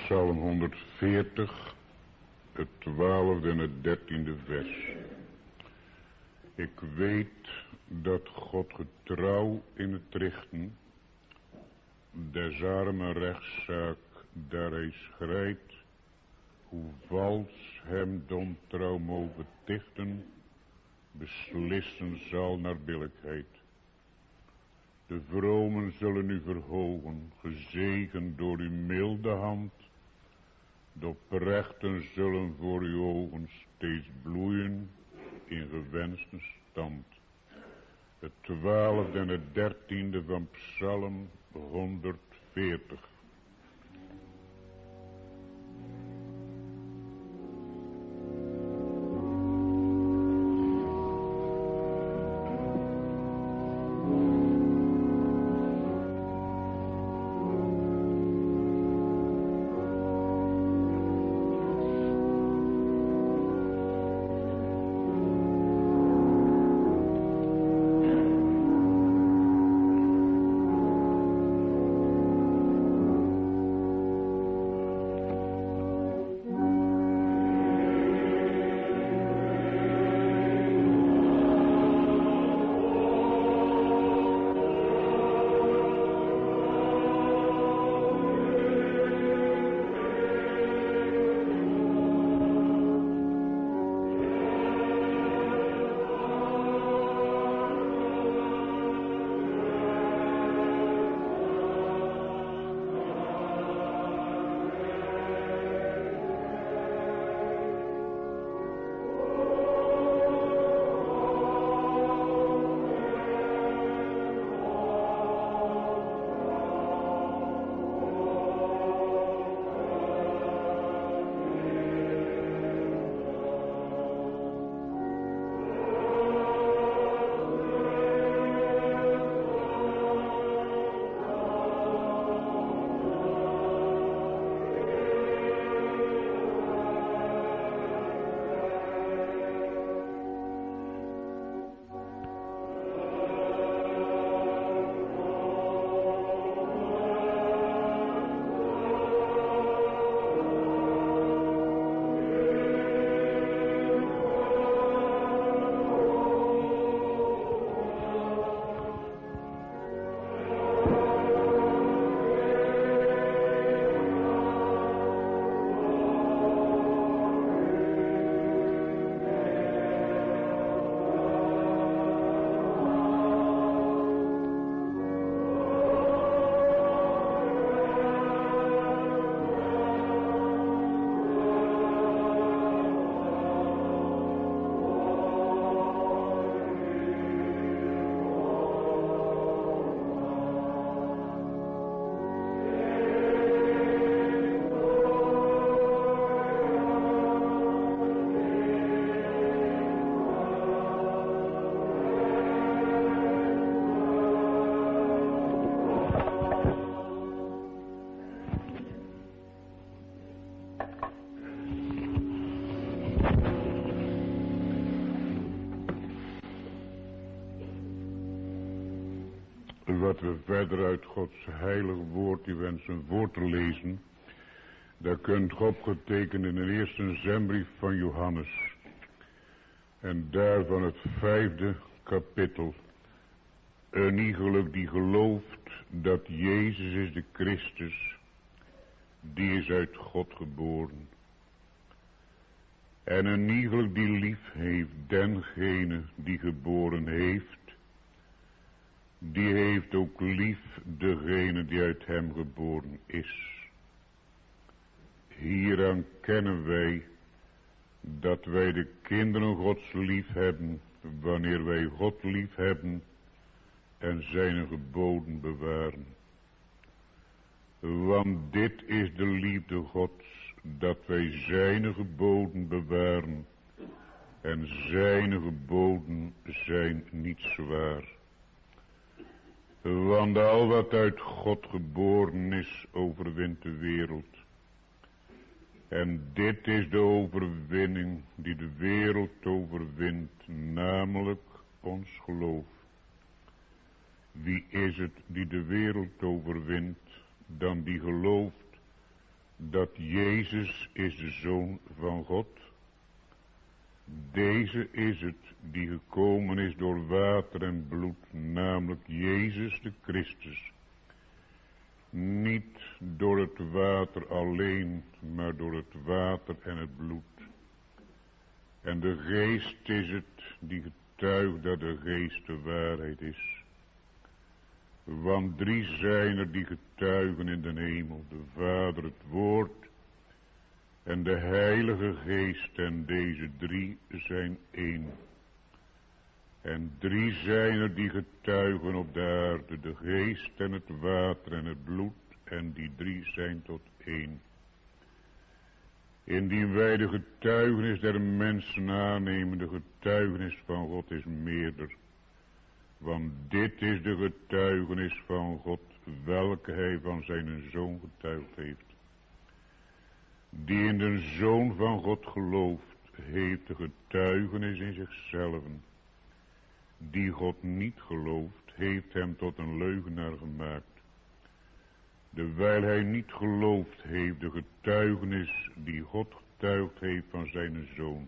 Psalm 140, het 12e en het 13e vers. Ik weet dat God getrouw in het richten des armen rechtszaak daar hij schrijdt, hoe vals hem dontrouw mogen tichten, beslissen zal naar billijkheid. De vromen zullen u verhogen, gezegend door uw milde hand. De oprechten zullen voor uw ogen steeds bloeien in gewenste stand. Het 12e en het 13e van Psalm 140. Wat we verder uit Gods heilig woord die wensen voor te lezen, daar kunt u opgetekend in de eerste zendbrief van Johannes en daarvan het 5e kapitel. Een iegelijk die gelooft dat Jezus is de Christus, die is uit God geboren. En een iegelijk die lief heeft dengene die geboren heeft, die heeft ook lief degene die uit hem geboren is. Hieraan kennen wij dat wij de kinderen Gods lief hebben, wanneer wij God lief hebben en zijn geboden bewaren. Want dit is de liefde Gods, dat wij zijn geboden bewaren, en zijn geboden zijn niet zwaar. Want al wat uit God geboren is, overwint de wereld. En dit is de overwinning die de wereld overwint, namelijk ons geloof. Wie is het die de wereld overwint, dan die gelooft dat Jezus is de Zoon van God. Deze is het die gekomen is door water en bloed, namelijk Jezus de Christus. Niet door het water alleen, maar door het water en het bloed. En de Geest is het die getuigt dat de Geest de waarheid is. Want 3 zijn er die getuigen in de hemel, de Vader, het Woord en de Heilige Geest, en deze 3 zijn één. En 3 zijn er die getuigen op de aarde, de Geest en het water en het bloed, en die 3 zijn tot één. Indien wij de getuigenis der mensen aannemen, de getuigenis van God is meerder. Want dit is de getuigenis van God, welke hij van zijn Zoon getuigd heeft. Die in de Zoon van God gelooft, heeft de getuigenis in zichzelf. Die God niet gelooft, heeft hem tot een leugenaar gemaakt. Dewijl hij niet geloofd heeft de getuigenis die God getuigd heeft van zijn Zoon.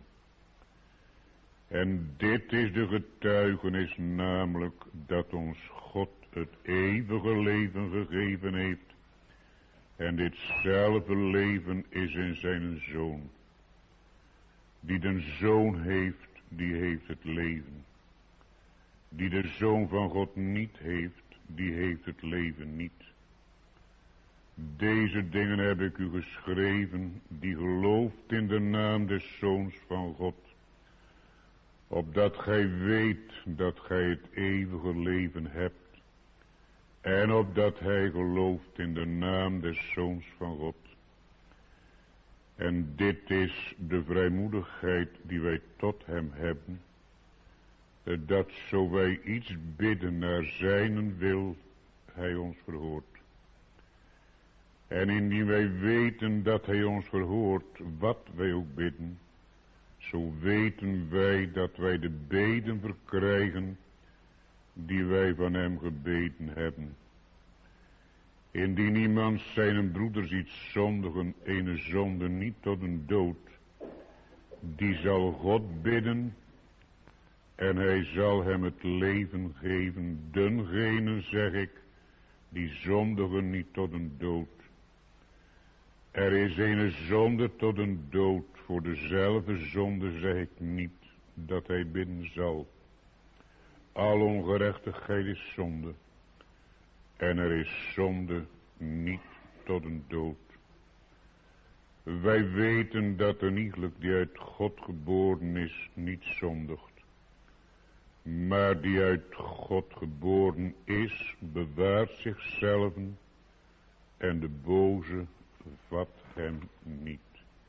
En dit is de getuigenis, namelijk dat ons God het eeuwige leven gegeven heeft. En ditzelfde leven is in zijn Zoon. Die de Zoon heeft, die heeft het leven. Die de Zoon van God niet heeft, die heeft het leven niet. Deze dingen heb ik u geschreven, die gelooft in de naam des Zoons van God. Opdat gij weet dat gij het eeuwige leven hebt. En opdat hij gelooft in de naam des Zoons van God. En dit is de vrijmoedigheid die wij tot hem hebben. Dat zo wij iets bidden naar zijn wil, hij ons verhoort. En indien wij weten dat hij ons verhoort, wat wij ook bidden, zo weten wij dat wij de beden verkrijgen die wij van hem gebeden hebben. Indien iemand zijn broeder ziet zondigen, ene zonde niet tot een dood, die zal God bidden en hij zal hem het leven geven. Dengene, zeg ik, die zondigen niet tot een dood. Er is ene zonde tot een dood, voor dezelfde zonde zeg ik niet dat hij bidden zal. Al ongerechtigheid is zonde, en er is zonde niet tot een dood. Wij weten dat een iegelijk die uit God geboren is, niet zondigt. Maar die uit God geboren is, bewaart zichzelf, en de boze vat hem niet.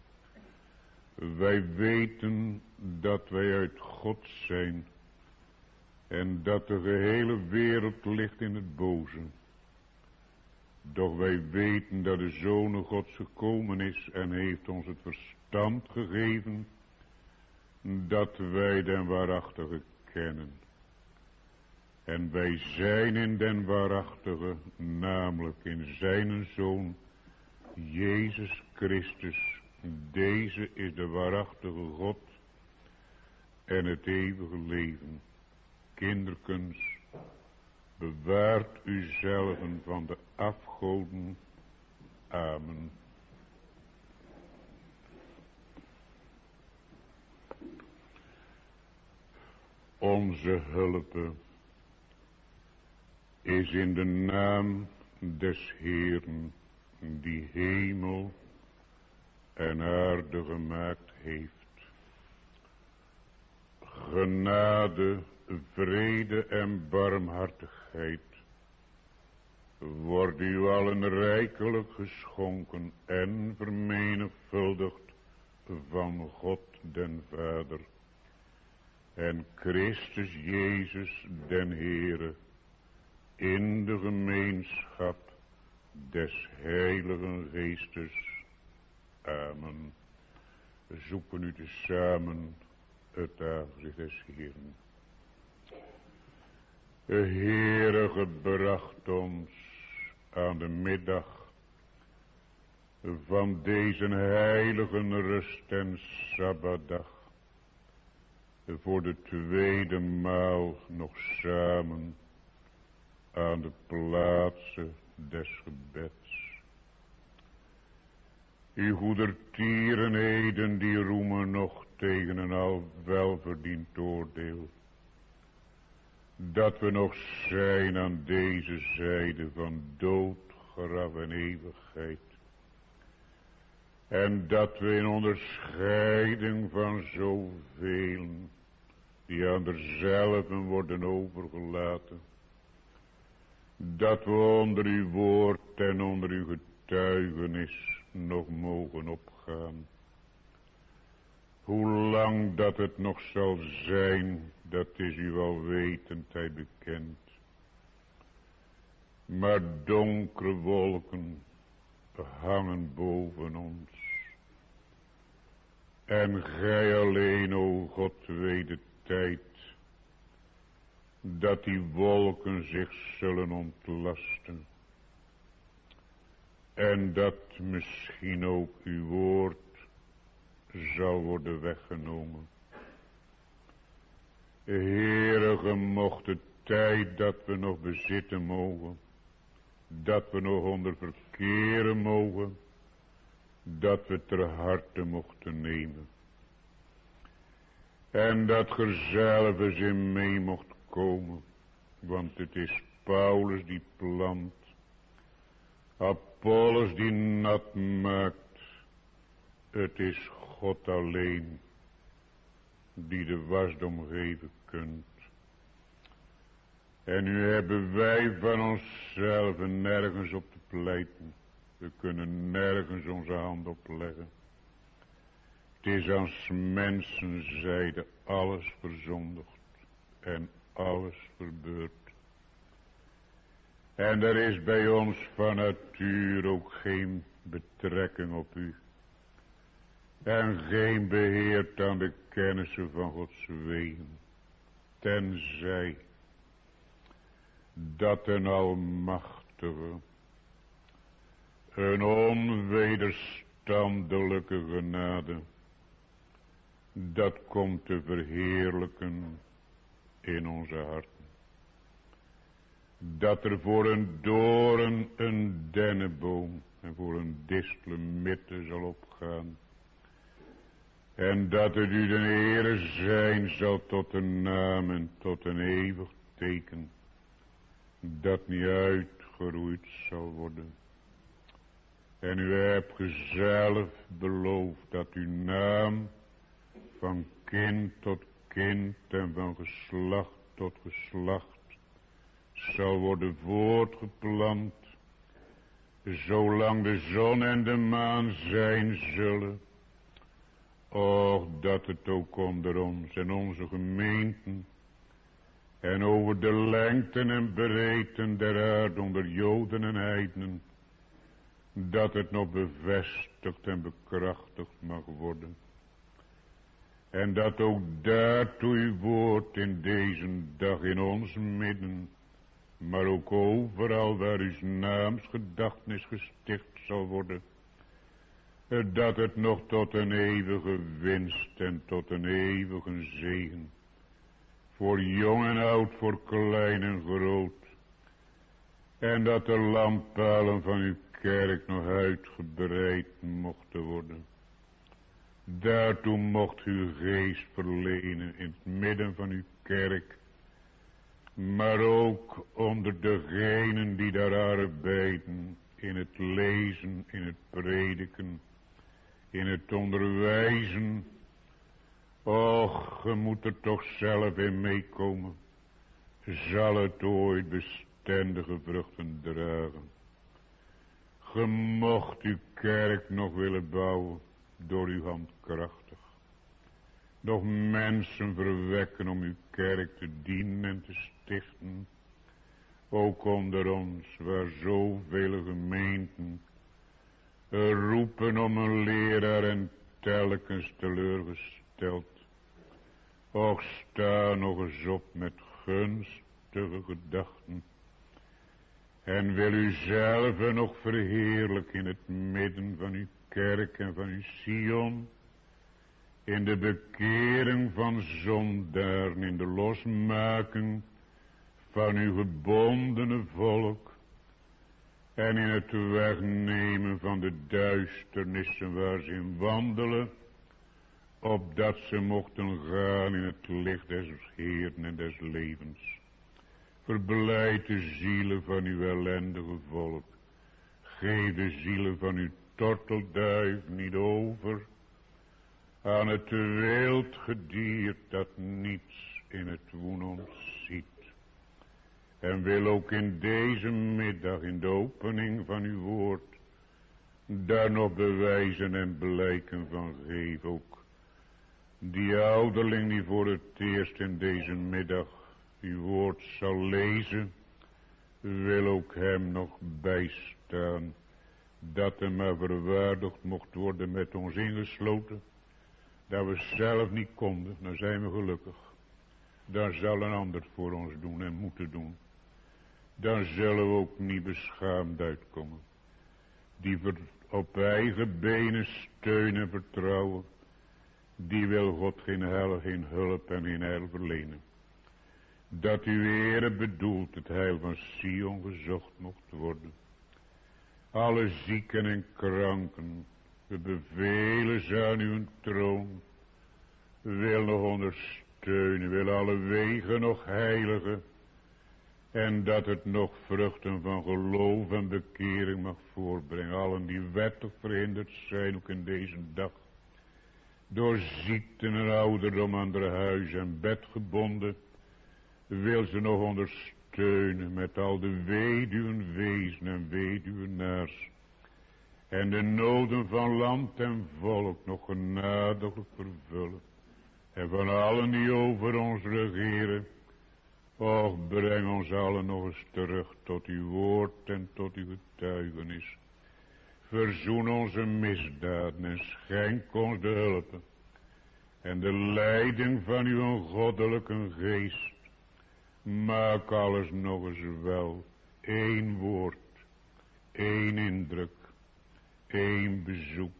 Wij weten dat wij uit God zijn, en dat de gehele wereld ligt in het boze. Doch wij weten dat de Zoon Gods gekomen is en heeft ons het verstand gegeven, dat wij den waarachtige kennen. En wij zijn in den waarachtige, namelijk in zijn Zoon, Jezus Christus. Deze is de waarachtige God en het eeuwige leven. Kinderkens, bewaart uzelven van de afgoden. Amen. Onze hulp is in de naam des Heeren, die hemel en aarde gemaakt heeft. Genade, vrede en barmhartigheid worden u allen rijkelijk geschonken en vermenigvuldigd van God den Vader en Christus Jezus den Heere, in de gemeenschap des Heiligen Geestes. Amen. We zoeken u tezamen het aangezicht des Heeren. De Heere gebracht ons aan de middag van deze heilige rust en sabbatdag. Voor de tweede maal nog samen aan de plaatsen des gebeds. Uw goedertierenheden die roemen nog tegen een al welverdiend oordeel. Dat we nog zijn aan deze zijde van dood, graf en eeuwigheid. En dat we in onderscheiding van zoveel die aan derzelven worden overgelaten. Dat we onder uw woord en onder uw getuigenis nog mogen opgaan. Hoe lang dat het nog zal zijn, dat is u al wetendheid bekend. Maar donkere wolken hangen boven ons. En gij alleen, o God, weet de tijd dat die wolken zich zullen ontlasten. En dat misschien ook uw woord zal worden weggenomen. Heere, gemocht de tijd dat we nog bezitten mogen, dat we nog onder verkeren mogen, dat we ter harte mochten nemen. En dat ge zelf eens in mee mocht komen, want het is Paulus die plant, Apollos die nat maakt, het is God alleen die de wasdom geven kunt. En nu hebben wij van onszelf nergens op te pleiten. We kunnen nergens onze hand opleggen. Het is als mensen zeiden alles verzondigd en alles verbeurd. En er is bij ons van natuur ook geen betrekking op u. En geen beheer aan de kennissen van Gods wegen. Tenzij dat een almachtige, een onwederstandelijke genade, dat komt te verheerlijken in onze harten. Dat er voor een doorn een dennenboom en voor een distelmidde zal opgaan. En dat het u de Heere zijn zal tot een naam en tot een eeuwig teken, dat niet uitgeroeid zal worden. En u hebt zelf beloofd dat uw naam van kind tot kind en van geslacht tot geslacht zal worden voortgeplant, zolang de zon en de maan zijn zullen. Och, dat het ook onder ons en onze gemeenten en over de lengten en breedten der aarde onder Joden en heidenen, dat het nog bevestigd en bekrachtigd mag worden. En dat ook daartoe uw woord in deze dag in ons midden, maar ook overal waar uw naamsgedachtenis gesticht zal worden, dat het nog tot een eeuwige winst en tot een eeuwige zegen, voor jong en oud, voor klein en groot, en dat de lampalen van uw kerk nog uitgebreid mochten worden. Daartoe mocht uw geest verlenen in het midden van uw kerk, maar ook onder degenen die daar arbeiden, in het lezen, in het prediken, in het onderwijzen. Och, je moet er toch zelf in meekomen. Zal het ooit bestendige vruchten dragen? Ge mocht uw kerk nog willen bouwen, door uw hand krachtig. Nog mensen verwekken om uw kerk te dienen en te stichten. Ook onder ons, waar zoveel gemeenten roepen om een leraar en telkens teleurgesteld. Och, sta nog eens op met gunstige gedachten. En wil u zelf nog verheerlijken in het midden van uw kerk en van uw Sion. In de bekering van zondaren, in de losmaking van uw gebondene volk. En in het wegnemen van de duisternissen waar ze in wandelen. Opdat ze mochten gaan in het licht des Heeren en des levens. Verblijd de zielen van uw ellendige volk. Geef de zielen van uw tortelduif niet over aan het wild gedier dat niets in het woen ontziet. En wil ook in deze middag, in de opening van uw woord, daar nog bewijzen en blijken van geef. Ook die ouderling die voor het eerst in deze middag uw woord zal lezen, wil ook hem nog bijstaan, dat hem maar verwaardigd mocht worden met ons ingesloten, dat we zelf niet konden, dan zijn we gelukkig. Dan zal een ander voor ons doen en moeten doen. Dan zullen we ook niet beschaamd uitkomen. Die op eigen benen steunen en vertrouwen, die wil God geen heil, geen hulp en geen heil verlenen. Dat uw Heere bedoelt het heil van Sion gezocht mocht worden. Alle zieken en kranken, we bevelen ze aan uw troon. Wil nog ondersteunen, wil alle wegen nog heiligen. En dat het nog vruchten van geloof en bekering mag voorbrengen. Allen die wettig verhinderd zijn, ook in deze dag. Door ziekte en ouderdom aan haar huis en bed gebonden. Wil ze nog ondersteunen met al de weduwen wezen en weduwenaars. En de noden van land en volk nog genadiglijk vervullen. En van allen die over ons regeren. Och, breng ons allen nog eens terug tot uw woord en tot uw getuigenis. Verzoen onze misdaden en schenk ons de hulp. En de leiding van uw goddelijke geest. Maak alles nog eens wel. Eén woord, één indruk, één bezoek.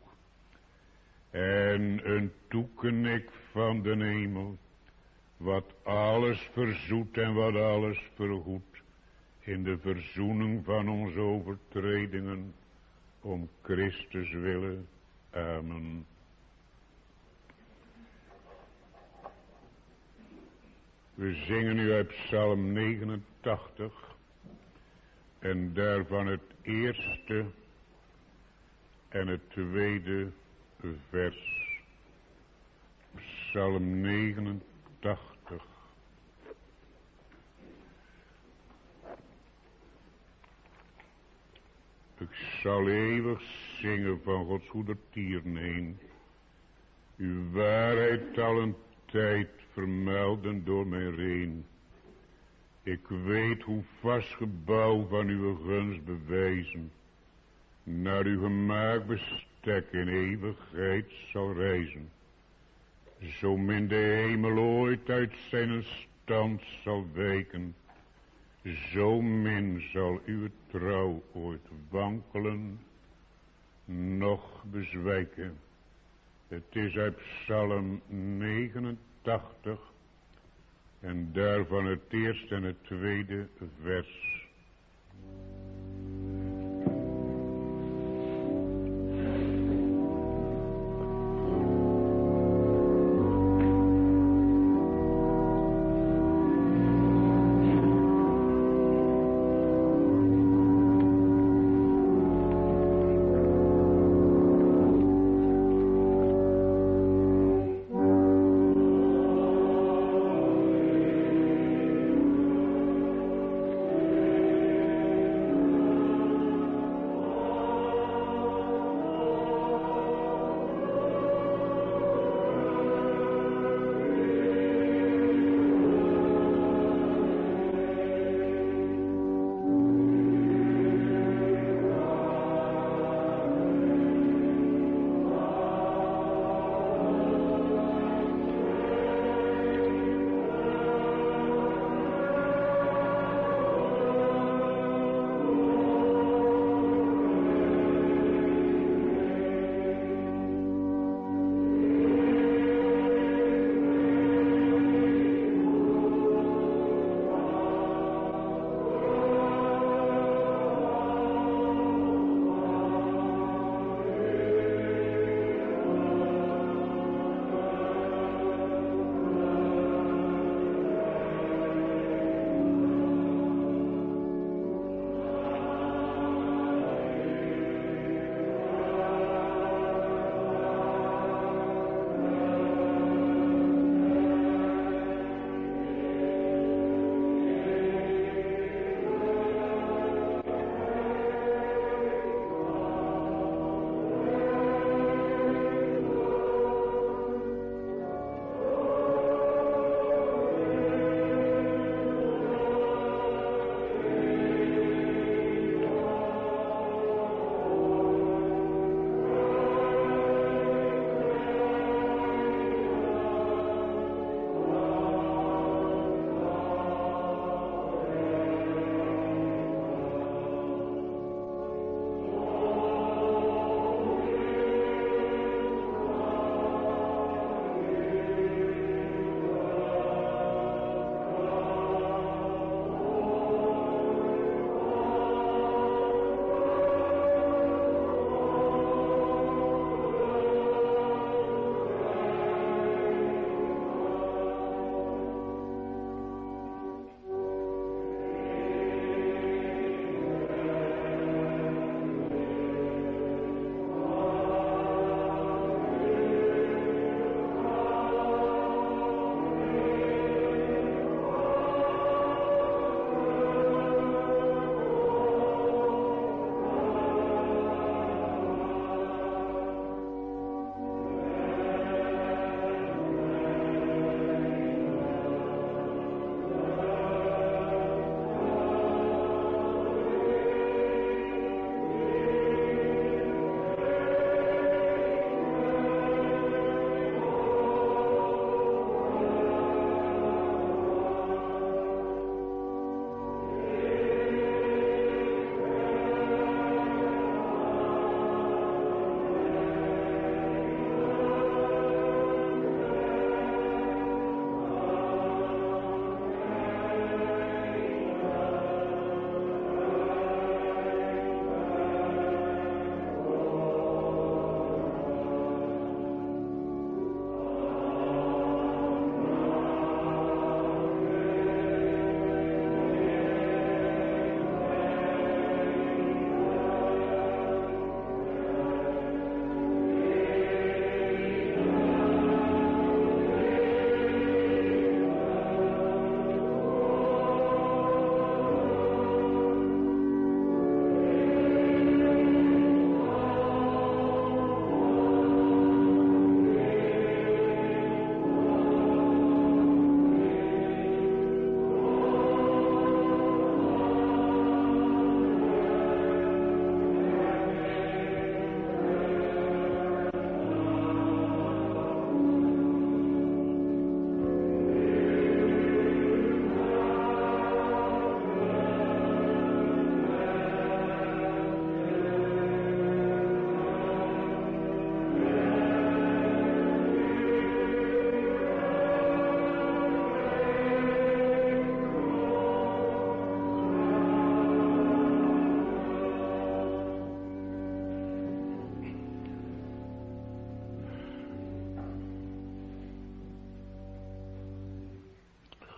En een toeknik van de hemel. Wat alles verzoet en wat alles vergoedt. In de verzoening van onze overtredingen. Om Christus willen. Amen. We zingen nu uit Psalm 89. En daarvan het eerste en het tweede vers. Psalm 89. Ik zal eeuwig zingen van Gods goedertieren heen. Uw waarheid al een tijd vermelden door mijn reen. Ik weet hoe vast gebouw van uw gunst bewijzen. Naar uw gemaakt bestek in eeuwigheid zal reizen. Zo min de hemel ooit uit zijn stand zal wijken. Zo min zal uw trouw ooit wankelen, noch bezwijken. Het is uit Psalm 89 en daarvan het eerste en het tweede vers.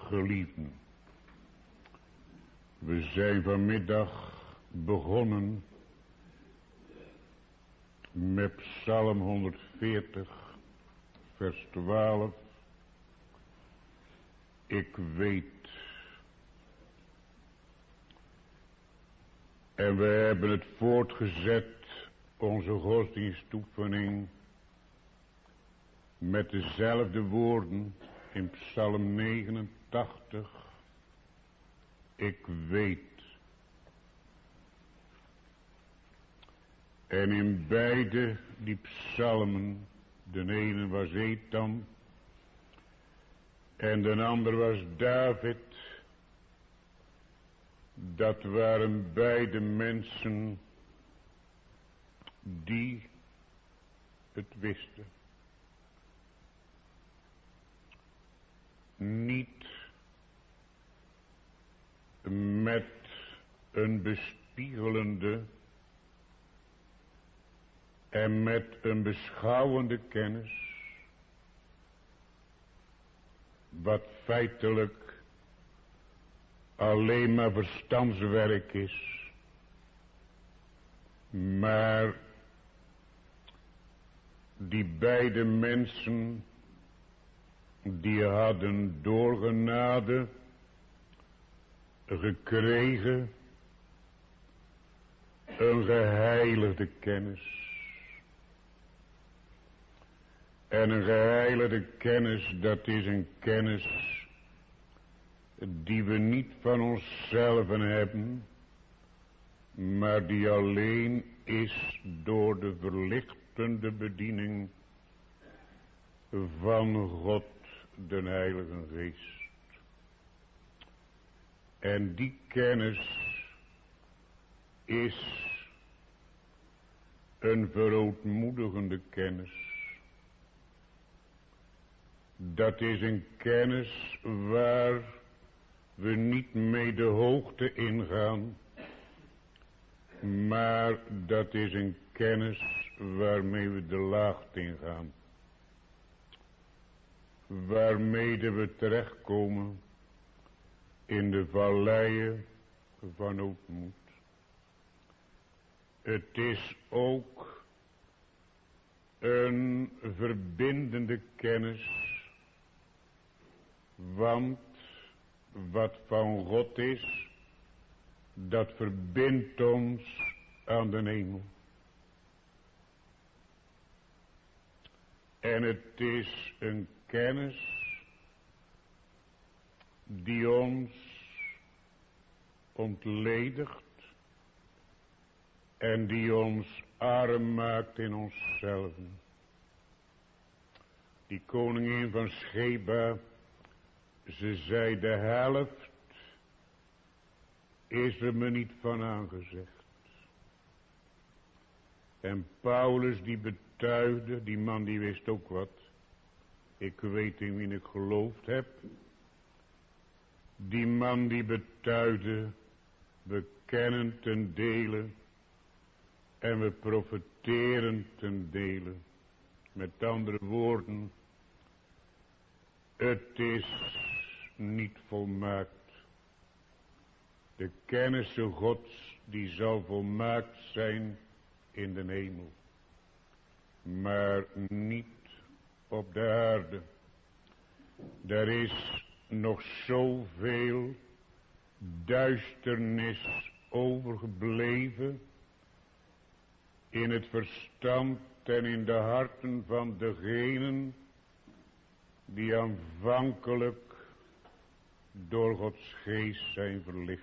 Geliefden, we zijn vanmiddag begonnen met Psalm 140, vers 12. Ik weet. En we hebben het voortgezet, onze godsdienstoefening, met dezelfde woorden in Psalm 89. Ik weet. En in beide die psalmen, de ene was Ethan en de ander was David, dat waren beide mensen die het wisten. Niet met een bespiegelende en met een beschouwende kennis, wat feitelijk alleen maar verstandswerk is, maar die beide mensen, die hadden door genade gekregen een geheiligde kennis. En een geheiligde kennis, dat is een kennis die we niet van onszelf hebben, maar die alleen is door de verlichtende bediening van God, de Heilige Geest. En die kennis is een verootmoedigende kennis. Dat is een kennis waar we niet mee de hoogte ingaan, maar dat is een kennis waarmee we de laagte ingaan. Waarmee we terechtkomen in de valleien van ootmoed. Het is ook een verbindende kennis, want wat van God is, dat verbindt ons aan de hemel. En het is een kennis die ons ontledigt en die ons arm maakt in onszelf. Die koningin van Sheba, ze zei, de helft is er me niet van aangezegd. En Paulus die betuigde, die man die wist ook wat. Ik weet in wie ik geloofd heb. Die man die betuigde, we kennen ten dele en we profiteren ten dele. Met andere woorden, het is niet volmaakt. De kennis Gods die zal volmaakt zijn in de hemel, maar niet op de aarde. Er is nog zoveel duisternis overgebleven in het verstand en in de harten van degenen die aanvankelijk door Gods geest zijn verlicht.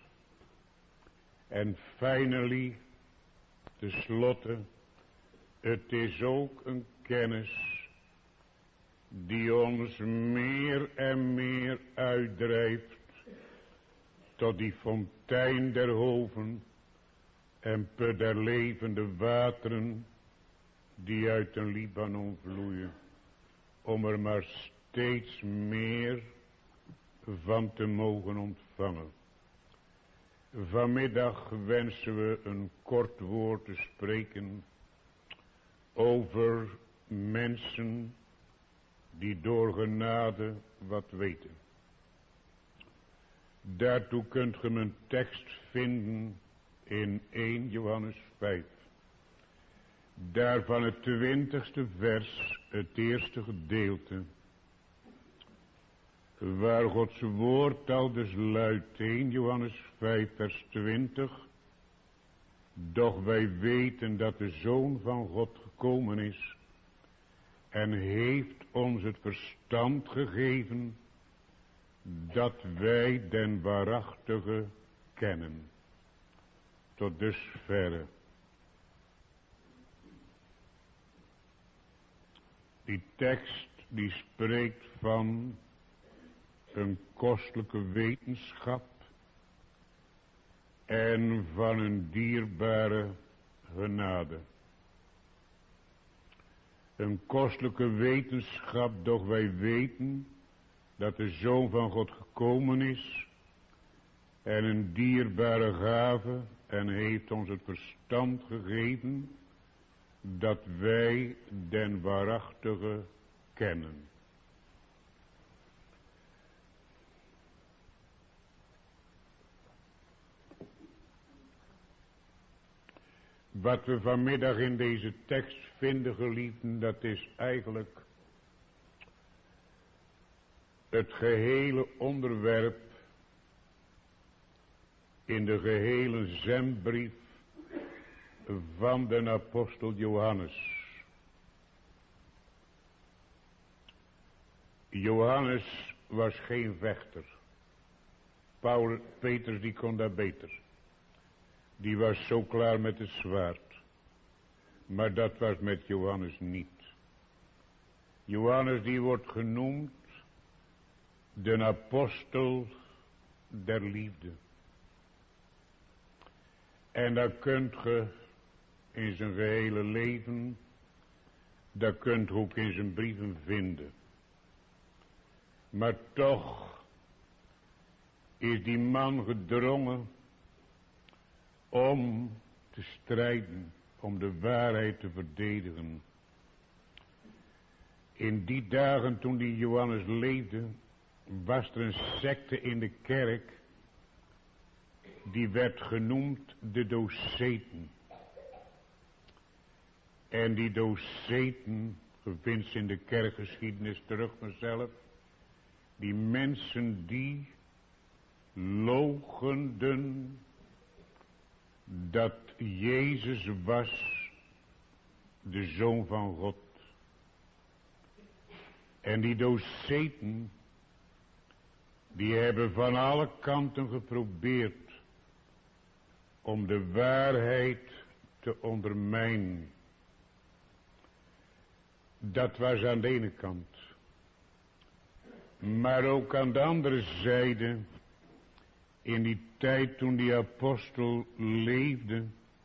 En finally, tenslotte, het is ook een kennis die ons meer en meer uitdrijft tot die fontein der hoven en put der levende wateren die uit de Libanon vloeien, om er maar steeds meer van te mogen ontvangen. Vanmiddag wensen we een kort woord te spreken over mensen die door genade wat weten. Daartoe kunt ge mijn tekst vinden in 1 Johannes 5. Daarvan het 20ste vers, het eerste gedeelte. Waar Gods woord al dus luidt, 1 Johannes 5 vers 20. Doch wij weten dat de Zoon van God gekomen is en heeft ons het verstand gegeven dat wij den waarachtige kennen. Tot dusverre. Die tekst die spreekt van een kostelijke wetenschap en van een dierbare genade. Een kostelijke wetenschap, doch wij weten dat de Zoon van God gekomen is en een dierbare gave en heeft ons het verstand gegeven dat wij den waarachtige kennen. Wat we vanmiddag in deze tekst vinden, geliefden, dat is eigenlijk het gehele onderwerp in de gehele zendbrief van de apostel Johannes. Johannes was geen vechter. Petrus die kon dat beter. Die was zo klaar met het zwaard. Maar dat was met Johannes niet. Johannes die wordt genoemd de apostel der liefde. En dat kunt ge in zijn gehele leven, dat kunt ge ook in zijn brieven vinden. Maar toch is die man gedrongen om te strijden, om de waarheid te verdedigen. In die dagen toen die Johannes leefde, was er een secte in de kerk, die werd genoemd de Doceten. En die Doceten, gevindt in de kerkgeschiedenis terug vanzelf, die mensen die loochenden dat Jezus was de Zoon van God. En die Doceten, die hebben van alle kanten geprobeerd om de waarheid te ondermijnen. Dat was aan de ene kant. Maar ook aan de andere zijde, in die tijd toen die apostel leefde,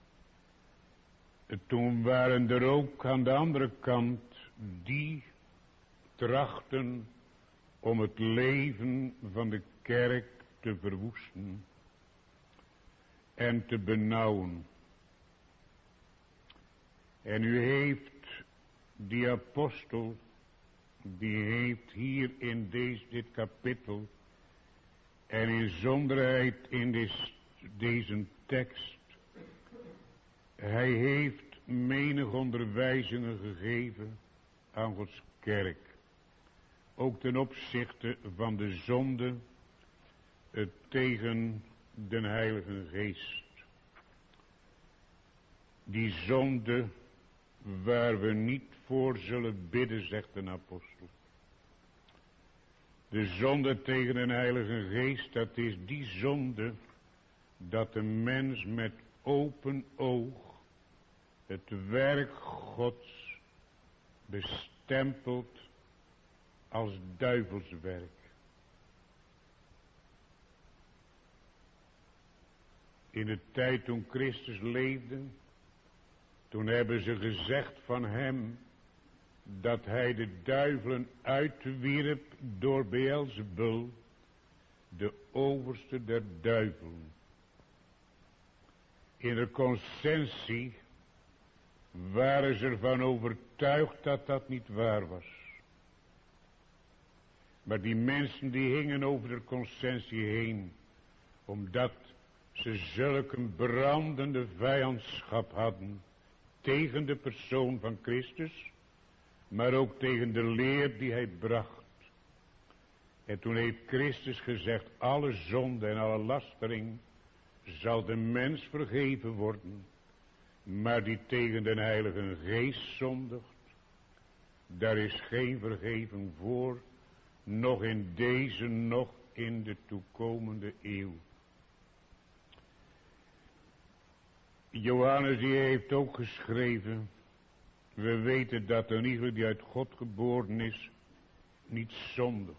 toen waren er ook aan de andere kant die trachten om het leven van de kerk te verwoesten en te benauwen. En u heeft die apostel, die heeft hier in dit kapitel en in zonderheid in deze tekst, hij heeft menig onderwijzingen gegeven aan Gods kerk. Ook ten opzichte van de zonde tegen den Heilige Geest. Die zonde waar we niet voor zullen bidden, zegt de apostel. De zonde tegen den Heilige Geest, dat is die zonde dat de mens met open oog het werk Gods bestempelt als duivelswerk. In de tijd toen Christus leefde, toen hebben ze gezegd van hem dat hij de duivelen uitwierp door Beelzebul, de overste der duivelen. In de consensie waren ze ervan overtuigd dat dat niet waar was. Maar die mensen die hingen over de consensie heen omdat ze zulk een brandende vijandschap hadden tegen de persoon van Christus, maar ook tegen de leer die hij bracht. En toen heeft Christus gezegd, alle zonde en alle lastering zal de mens vergeven worden, maar die tegen de Heilige Geest zondigt, daar is geen vergeving voor, nog in deze, nog in de toekomende eeuw. Johannes die heeft ook geschreven, we weten dat een ieder die uit God geboren is, niet zondigt.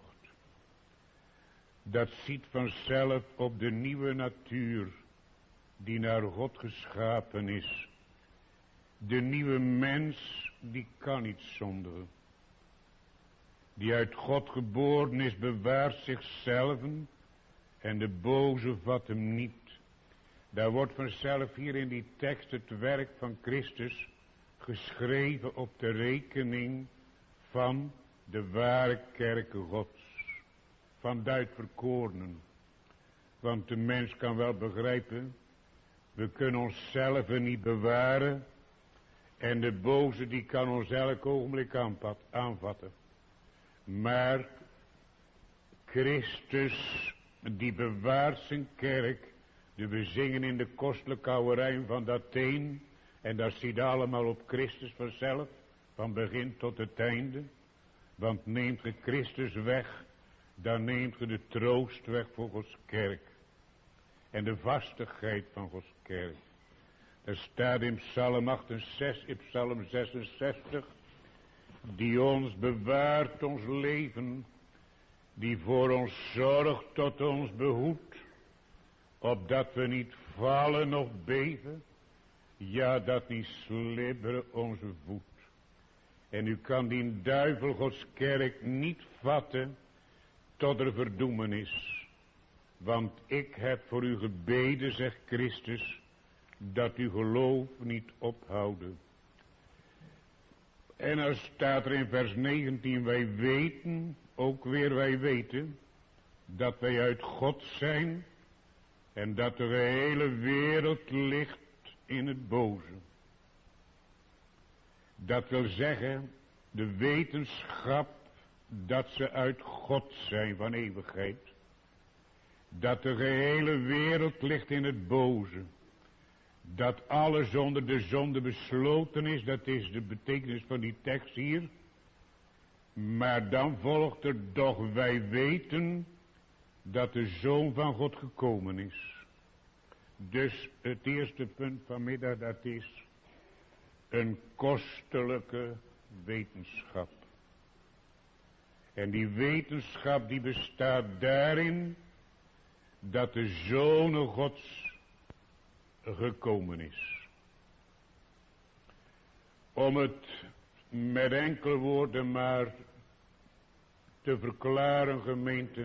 Dat ziet vanzelf op de nieuwe natuur die naar God geschapen is. De nieuwe mens die kan niet zondigen. Die uit God geboren is bewaart zichzelf en de boze vat hem niet. Daar wordt vanzelf hier in die tekst het werk van Christus geschreven op de rekening van de ware kerken Gods. Van de uitverkorenen. Want de mens kan wel begrijpen, we kunnen onszelf niet bewaren en de boze die kan ons elk ogenblik aanvatten. Maar Christus die bewaart zijn kerk. We zingen in de kostelijke oude rijm van Athene. En dat ziet allemaal op Christus vanzelf. Van begin tot het einde. Want neemt ge Christus weg. Dan neemt ge de troost weg voor Gods kerk. En de vastigheid van Gods kerk. Er staat in Psalm 68, in Psalm 66. Die ons bewaart ons leven. Die voor ons zorgt tot ons behoedt. Opdat we niet vallen of beven. Ja, dat niet slibberen onze voet. En u kan die duivel Gods kerk niet vatten tot er verdoemenis. Want ik heb voor u gebeden, zegt Christus, dat uw geloof niet ophouden. En dan staat er in vers 19, wij weten, ook weer wij weten, dat wij uit God zijn en dat de hele wereld ligt in het boze. Dat wil zeggen, de wetenschap dat ze uit God zijn van eeuwigheid. Dat de gehele wereld ligt in het boze. Dat alles onder de zonde besloten is, dat is de betekenis van die tekst hier. Maar dan volgt er doch wij weten dat de Zoon van God gekomen is. Dus het eerste punt vanmiddag, dat is een kostelijke wetenschap. En die wetenschap die bestaat daarin dat de Zoon Gods gekomen is. Om het met enkele woorden maar te verklaren, gemeente,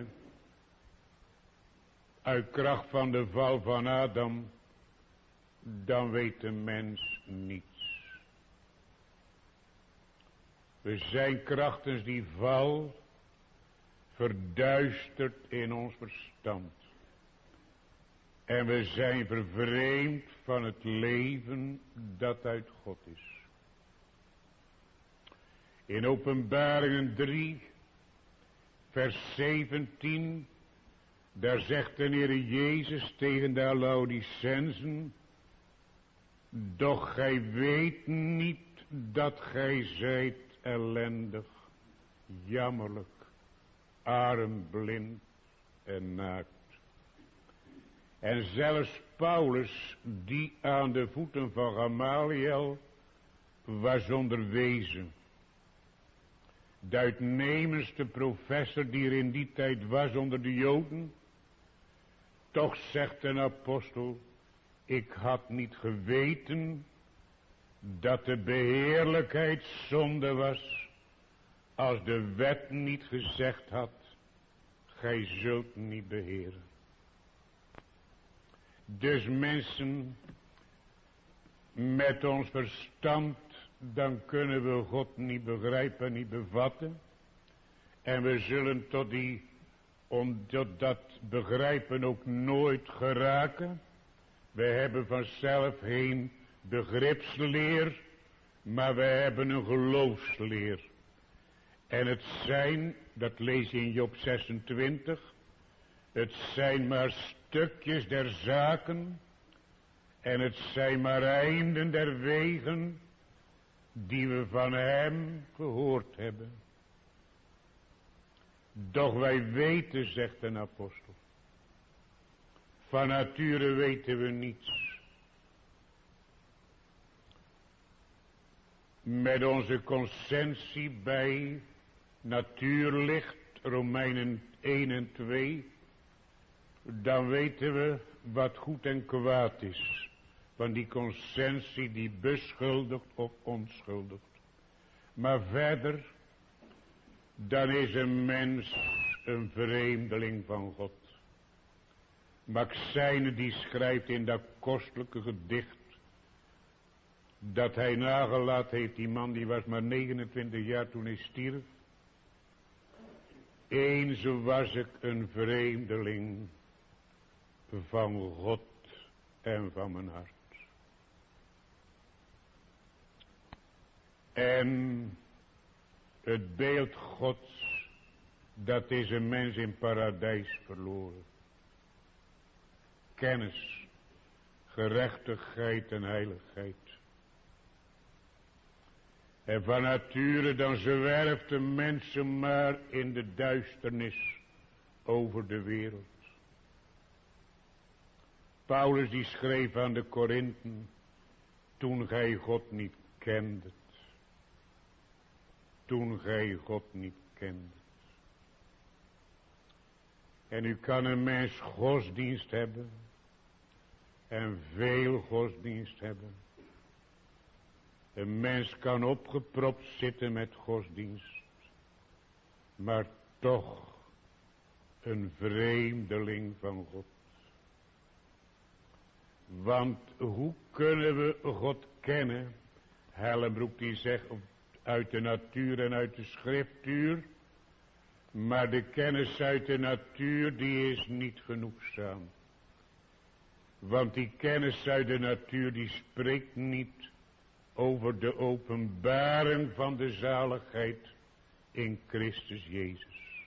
uit kracht van de val van Adam, dan weet de mens niets. We zijn krachtens die val verduisterd in ons verstand. En we zijn vervreemd van het leven dat uit God is. In Openbaringen 3, vers 17, daar zegt de Heer Jezus tegen de Laodicensen, doch gij weet niet dat gij zijt ellendig, jammerlijk, arm, blind en naakt. En zelfs Paulus, die aan de voeten van Gamaliel was onderwezen. De uitnemendste professor die er in die tijd was onder de Joden. Toch zegt een apostel, ik had niet geweten dat de beheerlijkheid zonde was, als de wet niet gezegd had, gij zult niet beheren. Dus mensen, met ons verstand, dan kunnen we God niet begrijpen, niet bevatten. En we zullen tot die omdat dat begrijpen ook nooit geraken. We hebben vanzelf geen begripsleer, maar we hebben een geloofsleer. En het zijn, dat lees je in Job 26, het zijn maar stukjes der zaken en het zijn maar einden der wegen die we van hem gehoord hebben. Doch wij weten, zegt een apostel, van nature weten we niets. Met onze conscientie bij natuurlicht, Romeinen 1 en 2, dan weten we wat goed en kwaad is. Want die conscientie die beschuldigt of onschuldigt. Maar verder, dan is een mens een vreemdeling van God. Maxijne die schrijft in dat kostelijke gedicht, dat hij nagelaten heeft, die man die was maar 29 jaar toen hij stierf. Eens was ik een vreemdeling van God en van mijn hart. En het beeld Gods, dat is een mens in paradijs verloren. Kennis, gerechtigheid en heiligheid. En van nature dan zwerft de mensen maar in de duisternis over de wereld. Paulus die schreef aan de Korinthen, toen gij God niet kendet. Toen gij God niet kendet. En u kan een mens godsdienst hebben. En veel godsdienst hebben. Een mens kan opgepropt zitten met godsdienst. Maar toch een vreemdeling van God. Want hoe kunnen we God kennen? Hellenbroek die zegt uit de natuur en uit de schriftuur. Maar de kennis uit de natuur die is niet genoegzaam. Want die kennis uit de natuur die spreekt niet over de openbaring van de zaligheid in Christus Jezus.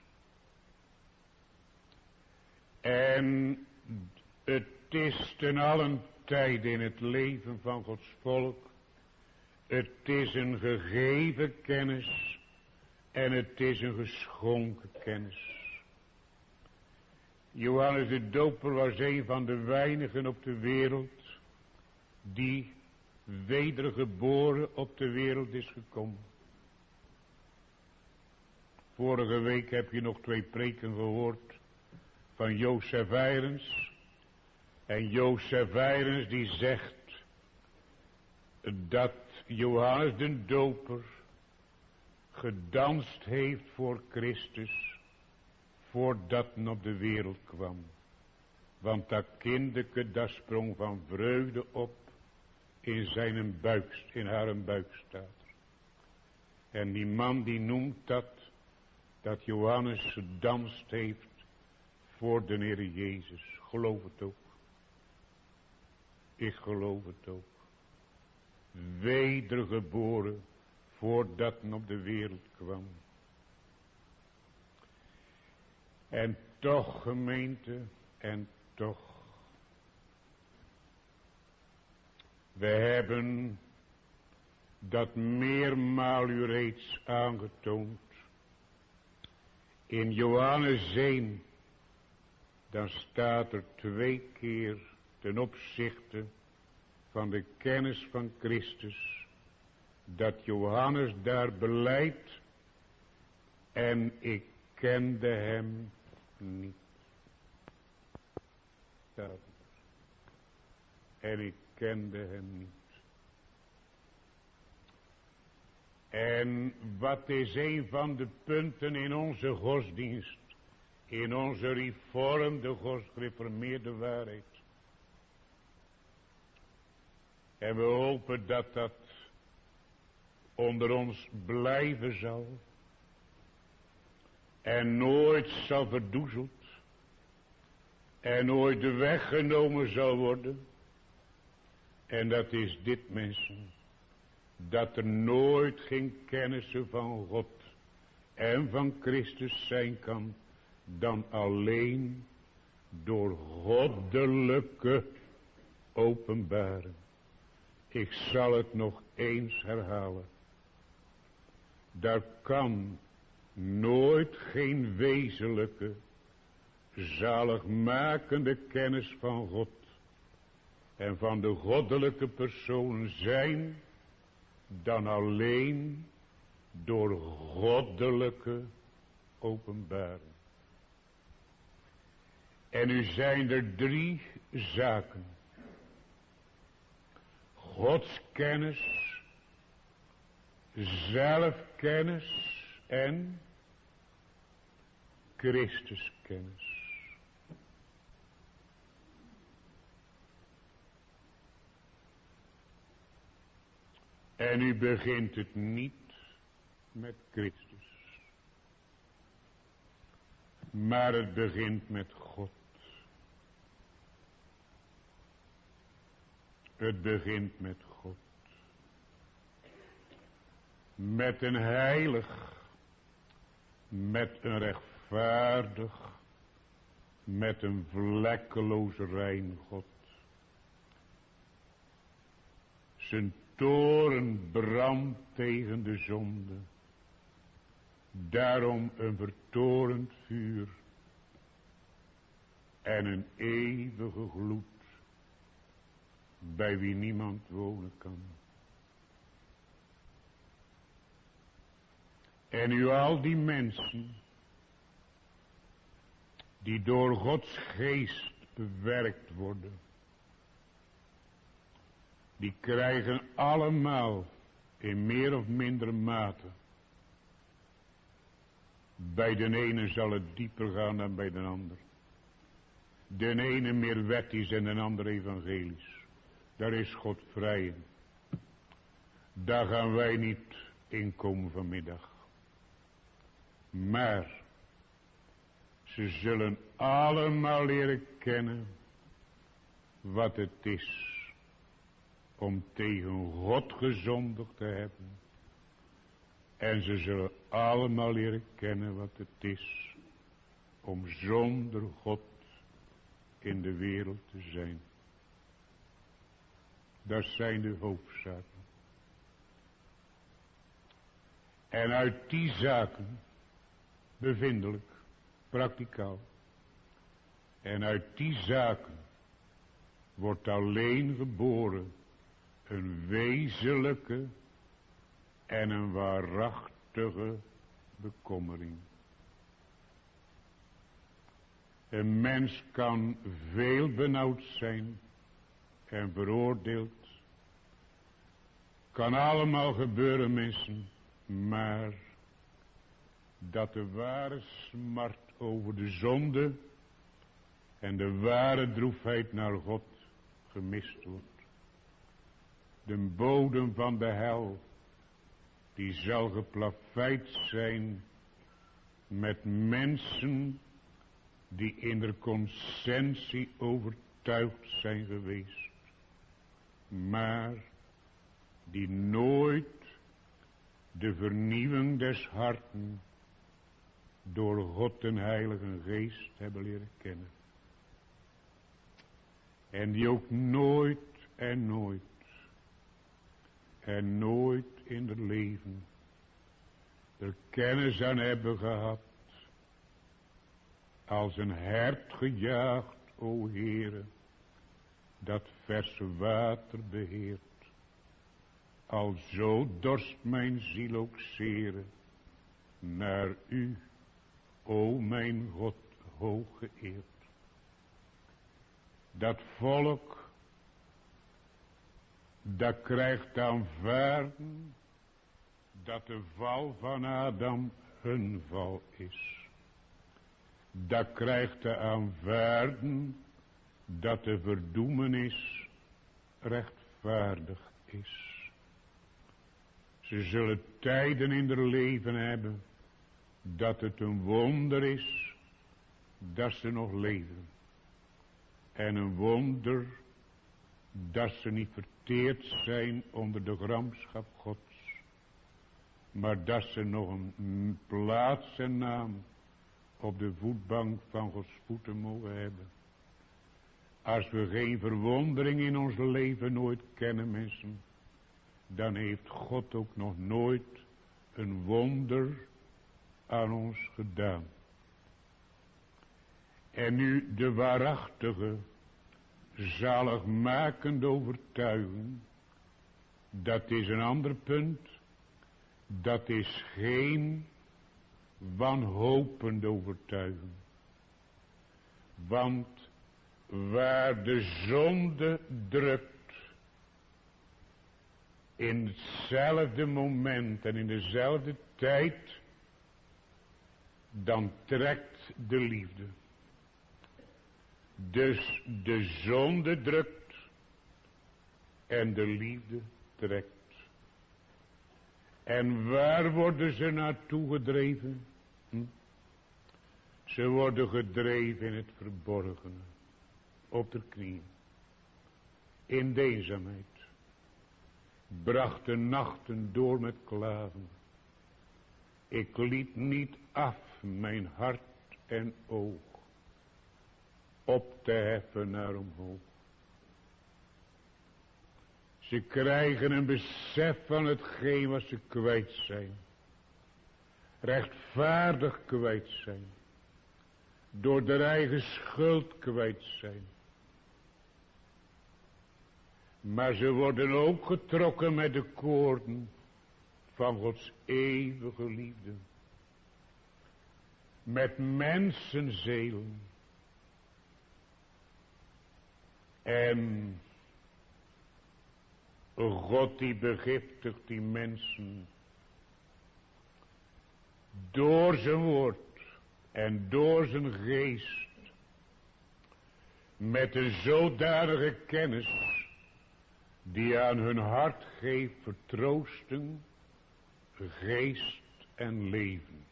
En het is ten allen tijde in het leven van Gods volk. Het is een gegeven kennis en het is een geschonken kennis. Johannes de Doper was een van de weinigen op de wereld die wedergeboren op de wereld is gekomen. Vorige week heb je nog 2 preken gehoord van Jozef Eirens. En Jozef Eirens die zegt dat Johannes de Doper gedanst heeft voor Christus voordat hij op de wereld kwam. Want dat kinderke dat sprong van vreugde op in zijn buik, in haar buikstaat. En die man die noemt dat Johannes gedanst heeft voor de Heer Jezus. Geloof het ook. Ik geloof het ook. Wedergeboren voordat hij op de wereld kwam. En toch, gemeente, en toch. We hebben dat meermaal u reeds aangetoond. In Johannes 1, dan staat er 2 keer ten opzichte van de kennis van Christus, dat Johannes daar belijdt, en ik kende hem niet. En ik kende hem niet. En wat is een van de punten in onze godsdienst, in onze reformde gereformeerde waarheid? En we hopen dat dat onder ons blijven zal. en nooit zal verdoezeld en nooit weggenomen zal worden. En dat is dit, mensen, dat er nooit geen kennis van God en van Christus zijn kan dan alleen door goddelijke openbaring. Ik zal het nog eens herhalen. Daar kan nooit geen wezenlijke, zaligmakende kennis van God en van de goddelijke personen zijn dan alleen door goddelijke openbaring. En nu zijn er 3 zaken. Gods kennis, zelfkennis en Christus kennis. En nu begint het niet met Christus, maar het begint met God. Het begint met God. Met een heilig, met een rechtvaardig, met een vlekkeloos rein God. Zijn toorn brandt tegen de zonde. Daarom een vertorend vuur en een eeuwige gloed, bij wie niemand wonen kan. En nu al die mensen, die door Gods geest bewerkt worden, die krijgen allemaal in meer of mindere mate. Bij de ene zal het dieper gaan dan bij de ander. De ene meer wettisch en de andere evangelisch. Daar is God vrij in. Daar gaan wij niet in komen vanmiddag. Maar ze zullen allemaal leren kennen wat het is om tegen God gezondigd te hebben. En ze zullen allemaal leren kennen wat het is om zonder God in de wereld te zijn. Dat zijn de hoofdzaken. En uit die zaken, bevindelijk, prakticaal, en uit die zaken wordt alleen geboren een wezenlijke en een waarachtige bekommering. Een mens kan veel benauwd zijn en veroordeeld. Kan allemaal gebeuren, mensen, maar dat de ware smart over de zonde en de ware droefheid naar God gemist wordt. De bodem van de hel, die zal geplaveid zijn met mensen die in de conscientie overtuigd zijn geweest, maar die nooit de vernieuwing des harten door God den Heilige Geest hebben leren kennen. En die ook nooit en nooit en nooit in het leven er kennis aan hebben gehad, als een hert gejaagd, o Heere, dat verse water beheert. Alzo dorst mijn ziel ook zere naar u, o mijn God, hoog geëerd. Dat volk, dat krijgt aanvaarden dat de val van Adam hun val is. Dat krijgt te aanvaarden dat de verdoemenis rechtvaardig is. Ze zullen tijden in hun leven hebben dat het een wonder is dat ze nog leven. En een wonder dat ze niet verteerd zijn onder de gramschap Gods. Maar dat ze nog een plaats en naam op de voetbank van Gods voeten mogen hebben. Als we geen verwondering in ons leven nooit kennen, mensen, dan heeft God ook nog nooit een wonder aan ons gedaan. En nu de waarachtige, zaligmakende overtuiging, dat is een ander punt. Dat is geen wanhopende overtuiging. Want waar de zonde drukt, in hetzelfde moment en in dezelfde tijd, dan trekt de liefde. Dus de zonde drukt en de liefde trekt. En waar worden ze naartoe gedreven? Ze worden gedreven in het verborgene, op de knieën, in de eenzaamheid. Bracht de nachten door met klagen. Ik liet niet af mijn hart en oog op te heffen naar omhoog. Ze krijgen een besef van hetgeen wat ze kwijt zijn. Rechtvaardig kwijt zijn. Door de eigen schuld kwijt zijn. Maar ze worden ook getrokken met de koorden van Gods eeuwige liefde. Met mensenzielen. En God die begiftigt die mensen door zijn woord en door zijn geest met een zodanige kennis die aan hun hart geeft vertroosting, geest en leven.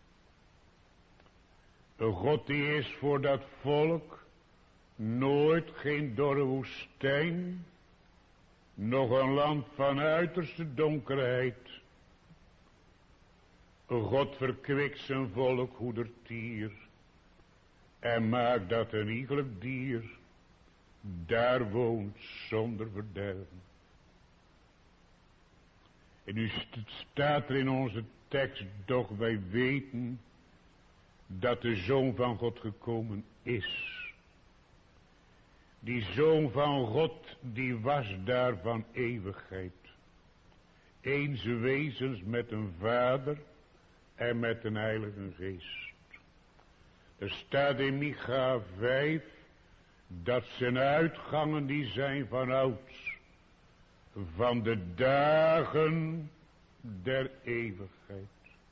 Een God die is voor dat volk nooit geen dorre woestijn, nog een land van uiterste donkerheid. God verkwikt zijn volk hoedertier en maakt dat een iegelijk dier daar woont zonder verderven. En nu staat er in onze tekst, doch wij weten dat de Zoon van God gekomen is. Die Zoon van God, die was daar van eeuwigheid. Eens wezens met een Vader en met een Heilige Geest. Er staat in Micha 5 dat zijn uitgangen die zijn van ouds, van de dagen der eeuwigheid.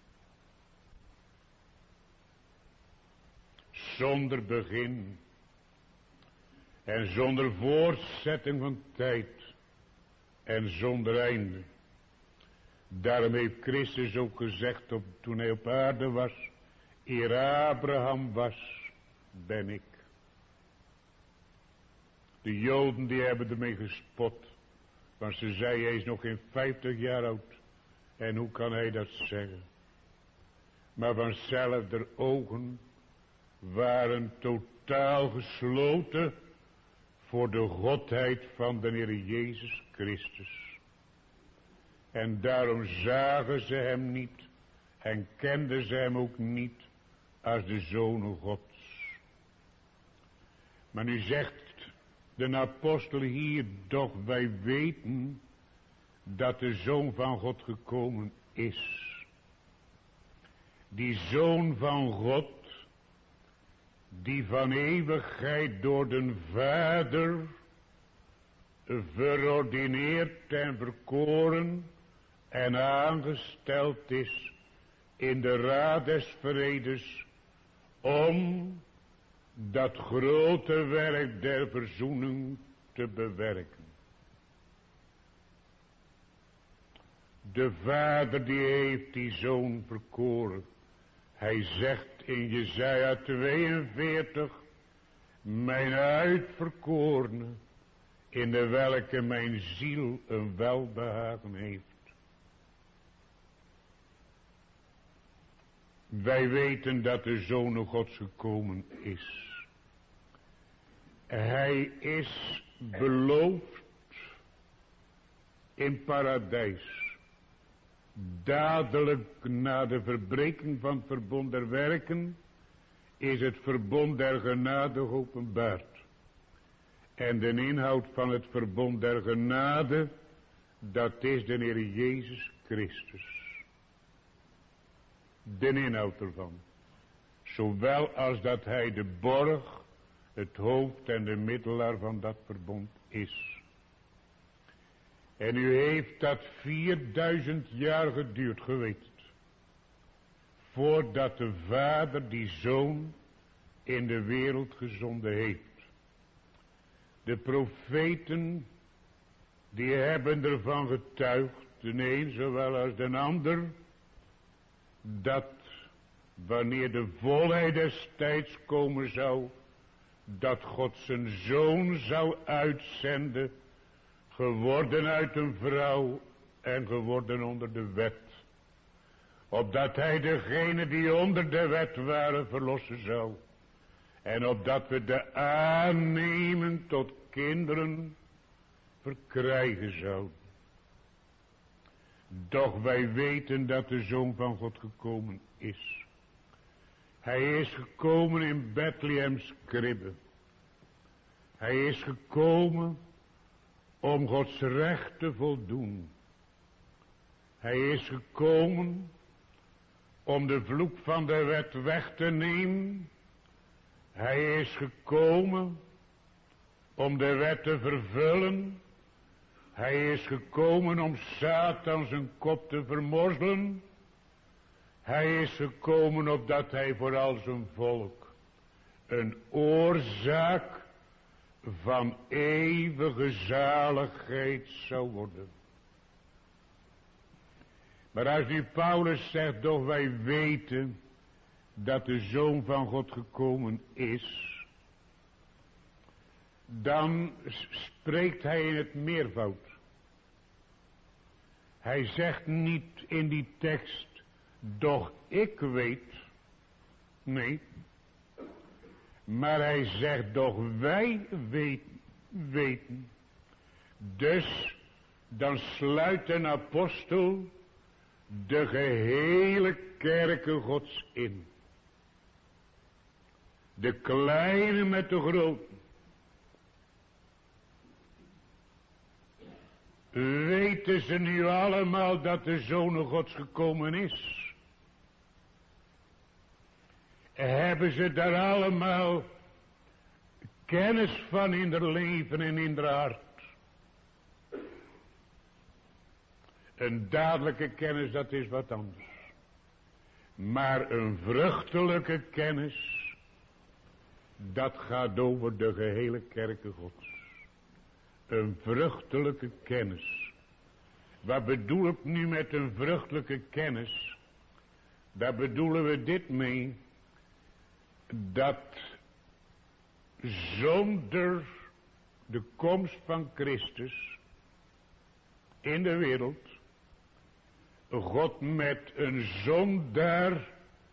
Zonder begin en zonder voortzetting van tijd en zonder einde. Daarom heeft Christus ook gezegd toen hij op aarde was, eer Abraham was, ben ik. De Joden die hebben ermee gespot, want ze zei hij is nog geen 50 jaar oud. En hoe kan hij dat zeggen? Maar vanzelf der ogen waren totaal gesloten voor de godheid van de Heer Jezus Christus. En daarom zagen ze hem niet en kenden ze hem ook niet als de Zoon Gods. Maar nu zegt de apostel hier, doch wij weten dat de Zoon van God gekomen is. Die Zoon van God, die van eeuwigheid door den Vader verordineerd en verkoren en aangesteld is in de raad des vredes om dat grote werk der verzoening te bewerken. De Vader die heeft die Zoon verkoren Hij zegt in Jesaja 42, mijn uitverkorene, in de welke mijn ziel een welbehagen heeft. Wij weten dat de Zoon Gods gekomen is. Hij is beloofd in paradijs. Dadelijk na de verbreking van het verbond der werken is het verbond der genade geopenbaard. En de inhoud van het verbond der genade, dat is de Heer Jezus Christus. De inhoud ervan. Zowel als dat hij de borg, het hoofd en de middelaar van dat verbond is. En u heeft dat 4000 jaar geduurd, geweten. Voordat de Vader die Zoon in de wereld gezonden heeft. De profeten, die hebben ervan getuigd, de een zowel als de ander, dat wanneer de volheid des tijds komen zou, dat God zijn Zoon zou uitzenden, geworden uit een vrouw en geworden onder de wet, opdat hij degene die onder de wet waren verlossen zou, en opdat we de aannemen tot kinderen verkrijgen zouden. Doch wij weten dat de Zoon van God gekomen is. Hij is gekomen in Bethlehems kribbe. Hij is gekomen om Gods recht te voldoen. Hij is gekomen om de vloek van de wet weg te nemen. Hij is gekomen om de wet te vervullen. Hij is gekomen om Satan zijn kop te vermorzelen. Hij is gekomen opdat hij voor al zijn volk een oorzaak van eeuwige zaligheid zou worden. Maar als nu Paulus zegt, doch wij weten dat de Zoon van God gekomen is, dan spreekt hij in het meervoud. Hij zegt niet in die tekst, doch ik weet. Nee. Maar hij zegt, doch wij weten. Dus dan sluit een apostel de gehele kerken Gods in. De kleine met de grote. Weten ze nu allemaal dat de Zoon Gods gekomen is? Hebben ze daar allemaal kennis van in haar leven en in haar hart? Een dadelijke kennis, dat is wat anders. Maar een vruchtelijke kennis, dat gaat over de gehele kerken Gods. Een vruchtelijke kennis. Wat bedoel ik nu met een vruchtelijke kennis? Daar bedoelen we dit mee, dat zonder de komst van Christus in de wereld God met een zondaar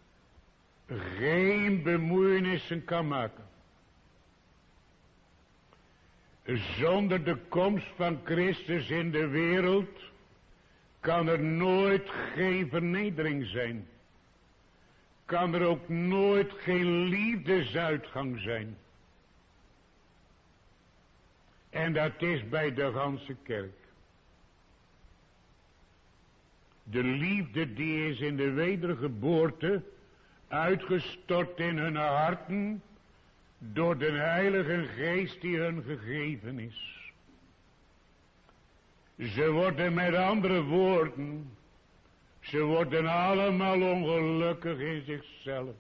geen bemoeienissen kan maken. Zonder de komst van Christus in de wereld kan er nooit geen vernedering zijn. Kan er ook nooit geen liefdesuitgang zijn. En dat is bij de ganse kerk. De liefde die is in de wedergeboorte uitgestort in hun harten door de Heilige Geest die hun gegeven is. Ze worden met andere woorden, ze worden allemaal ongelukkig in zichzelf.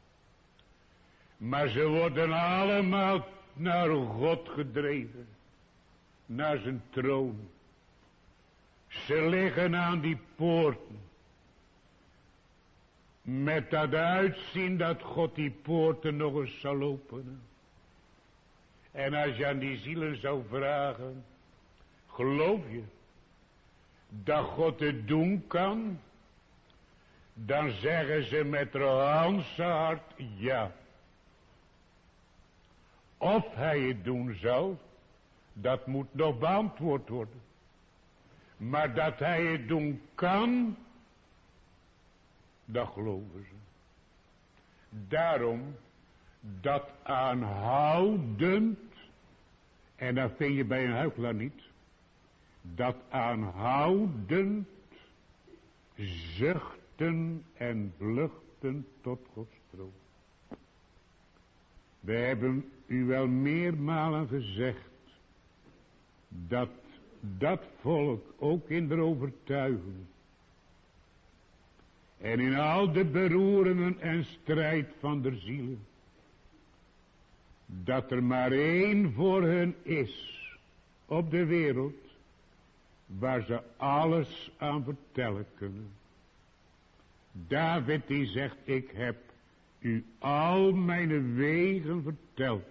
Maar ze worden allemaal naar God gedreven, naar zijn troon. Ze liggen aan die poorten. Met dat uitzien dat God die poorten nog eens zal openen. En als je aan die zielen zou vragen, geloof je dat God het doen kan? Dan zeggen ze met hun ganse hart ja. Of hij het doen zal, dat moet nog beantwoord worden. Maar dat hij het doen kan, dat geloven ze. Daarom dat aanhoudend, en dat vind je bij een huichelaar niet, dat aanhoudend zuchten en vluchten tot Gods troon. We hebben u wel meermalen gezegd dat dat volk ook in de overtuiging en in al de beroeringen en strijd van de zielen, dat er maar één voor hen is op de wereld waar ze alles aan vertellen kunnen. David die zegt, ik heb u al mijn wegen verteld.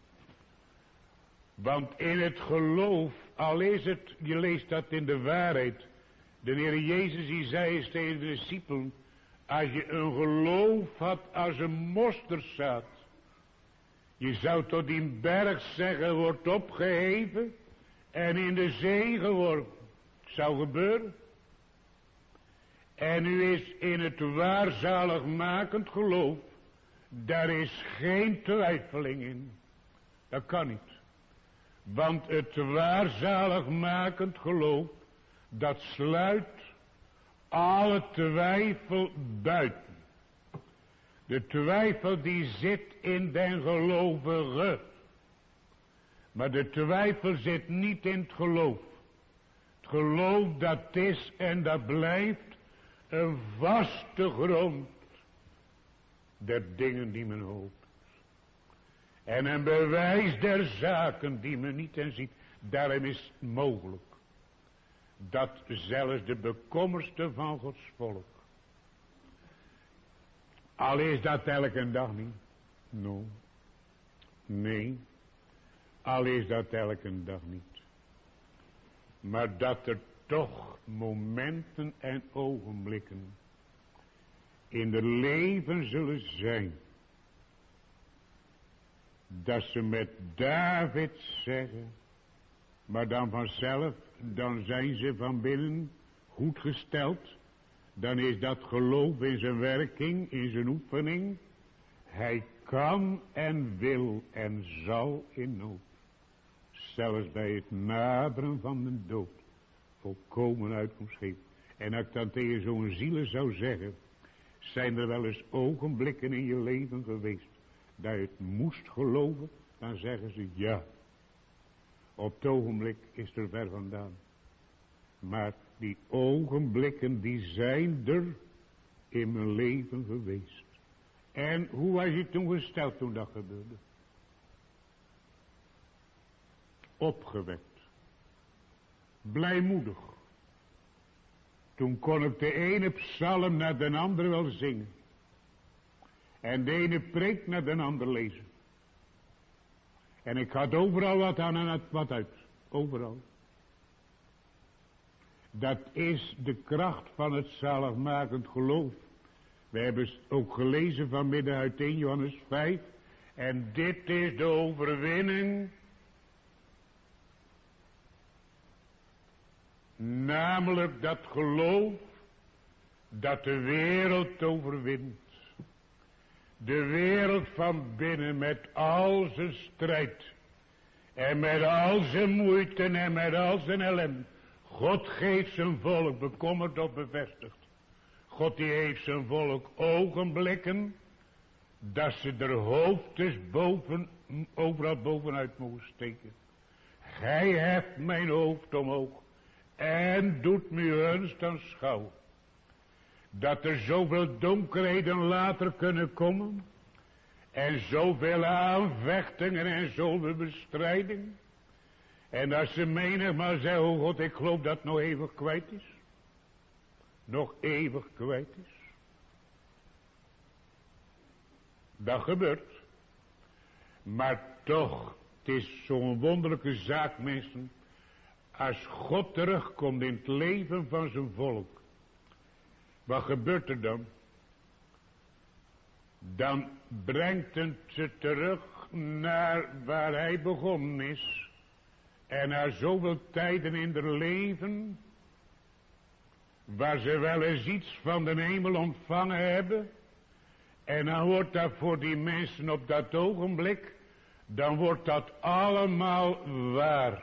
Want in het geloof, al is het, je leest dat in de waarheid. De Heer Jezus die zei eens tegen de discipelen, als je een geloof had als een mosterdzaad, je zou tot die berg zeggen, wordt opgeheven en in de zee geworpen. Het zou gebeuren. En nu is in het waarzaligmakend geloof, daar is geen twijfeling in. Dat kan niet. Want het waarzaligmakend geloof, dat sluit alle twijfel buiten. De twijfel die zit in den gelovige. Maar de twijfel zit niet in het geloof. Het geloof dat is en dat blijft een vaste grond der dingen die men hoopt. En een bewijs der zaken die men niet en ziet. Daarom is het mogelijk dat zelfs de bekommerste van Gods volk, al is dat elke dag niet. Nee. Al is dat elke dag niet. Maar dat er toch momenten en ogenblikken in de leven zullen zijn, dat ze met David zeggen, maar dan vanzelf, dan zijn ze van binnen goed gesteld. Dan is dat geloof in zijn werking, in zijn oefening. Hij kan en wil en zal in nood, zelfs bij het naderen van de dood, volkomen uitkomst geven. En als ik dan tegen zo'n zielen zou zeggen, zijn er wel eens ogenblikken in je leven geweest dat je het moest geloven, dan zeggen ze ja. Op het ogenblik is er ver vandaan. Maar die ogenblikken die zijn er in mijn leven geweest. En hoe was je toen gesteld toen dat gebeurde? Opgewekt. Blijmoedig. Toen kon ik de ene psalm naar de andere wel zingen. En de ene preek naar de ander lezen. En ik had overal wat aan en wat uit. Overal. Dat is de kracht van het zaligmakend geloof. We hebben ook gelezen vanmiddag uit 1 Johannes 5. En dit is de overwinning. Namelijk dat geloof dat de wereld overwint. De wereld van binnen met al zijn strijd. En met al zijn moeite en met al zijn ellende. God geeft zijn volk bekommerd of bevestigd. God die heeft zijn volk ogenblikken dat ze er hoofdes overal bovenuit mogen steken. Gij heft mijn hoofd omhoog en doet me gunst aanschouwen. Dat er zoveel donkerheden later kunnen komen. En zoveel aanvechtingen en zoveel bestrijdingen. En als ze menigmaal zeggen, oh God, ik geloof dat het nog eeuwig kwijt is. Nog eeuwig kwijt is. Dat gebeurt. Maar toch, het is zo'n wonderlijke zaak, mensen. Als God terugkomt in het leven van zijn volk. Wat gebeurt er dan? Dan brengt het ze terug naar waar hij begonnen is. En na zoveel tijden in haar leven, waar ze wel eens iets van de hemel ontvangen hebben. En dan wordt dat voor die mensen op dat ogenblik, dan wordt dat allemaal waar.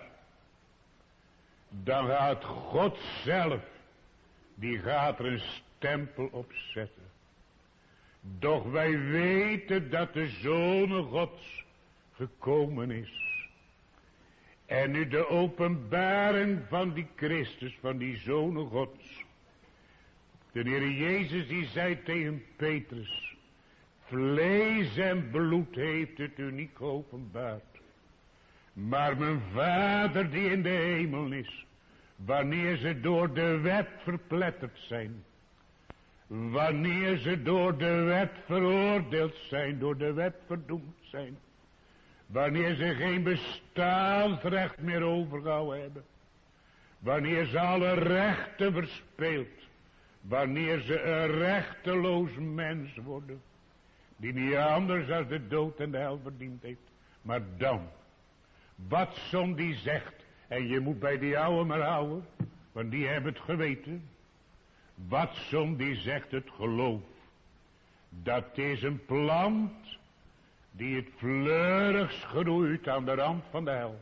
Dan gaat God zelf, die gaat er een stempel op zetten. Doch wij weten dat de Zoon Gods gekomen is. En nu de openbaring van die Christus, van die Zoon Gods. De Heer Jezus die zei tegen Petrus, vlees en bloed heeft het u niet geopenbaard. Maar mijn Vader die in de hemel is, wanneer ze door de wet verpletterd zijn. Wanneer ze door de wet veroordeeld zijn, door de wet verdoemd zijn. Wanneer ze geen bestaansrecht meer overgehouden hebben. Wanneer ze alle rechten verspeeld. Wanneer ze een rechteloos mens worden. Die niet anders als de dood en de hel verdiend heeft. Maar dan. Wat som die zegt. En je moet bij die oude maar houden. Want die hebben het geweten. Wat som die zegt het geloof. Dat is een plant. Die het vleurigst groeit aan de rand van de hel.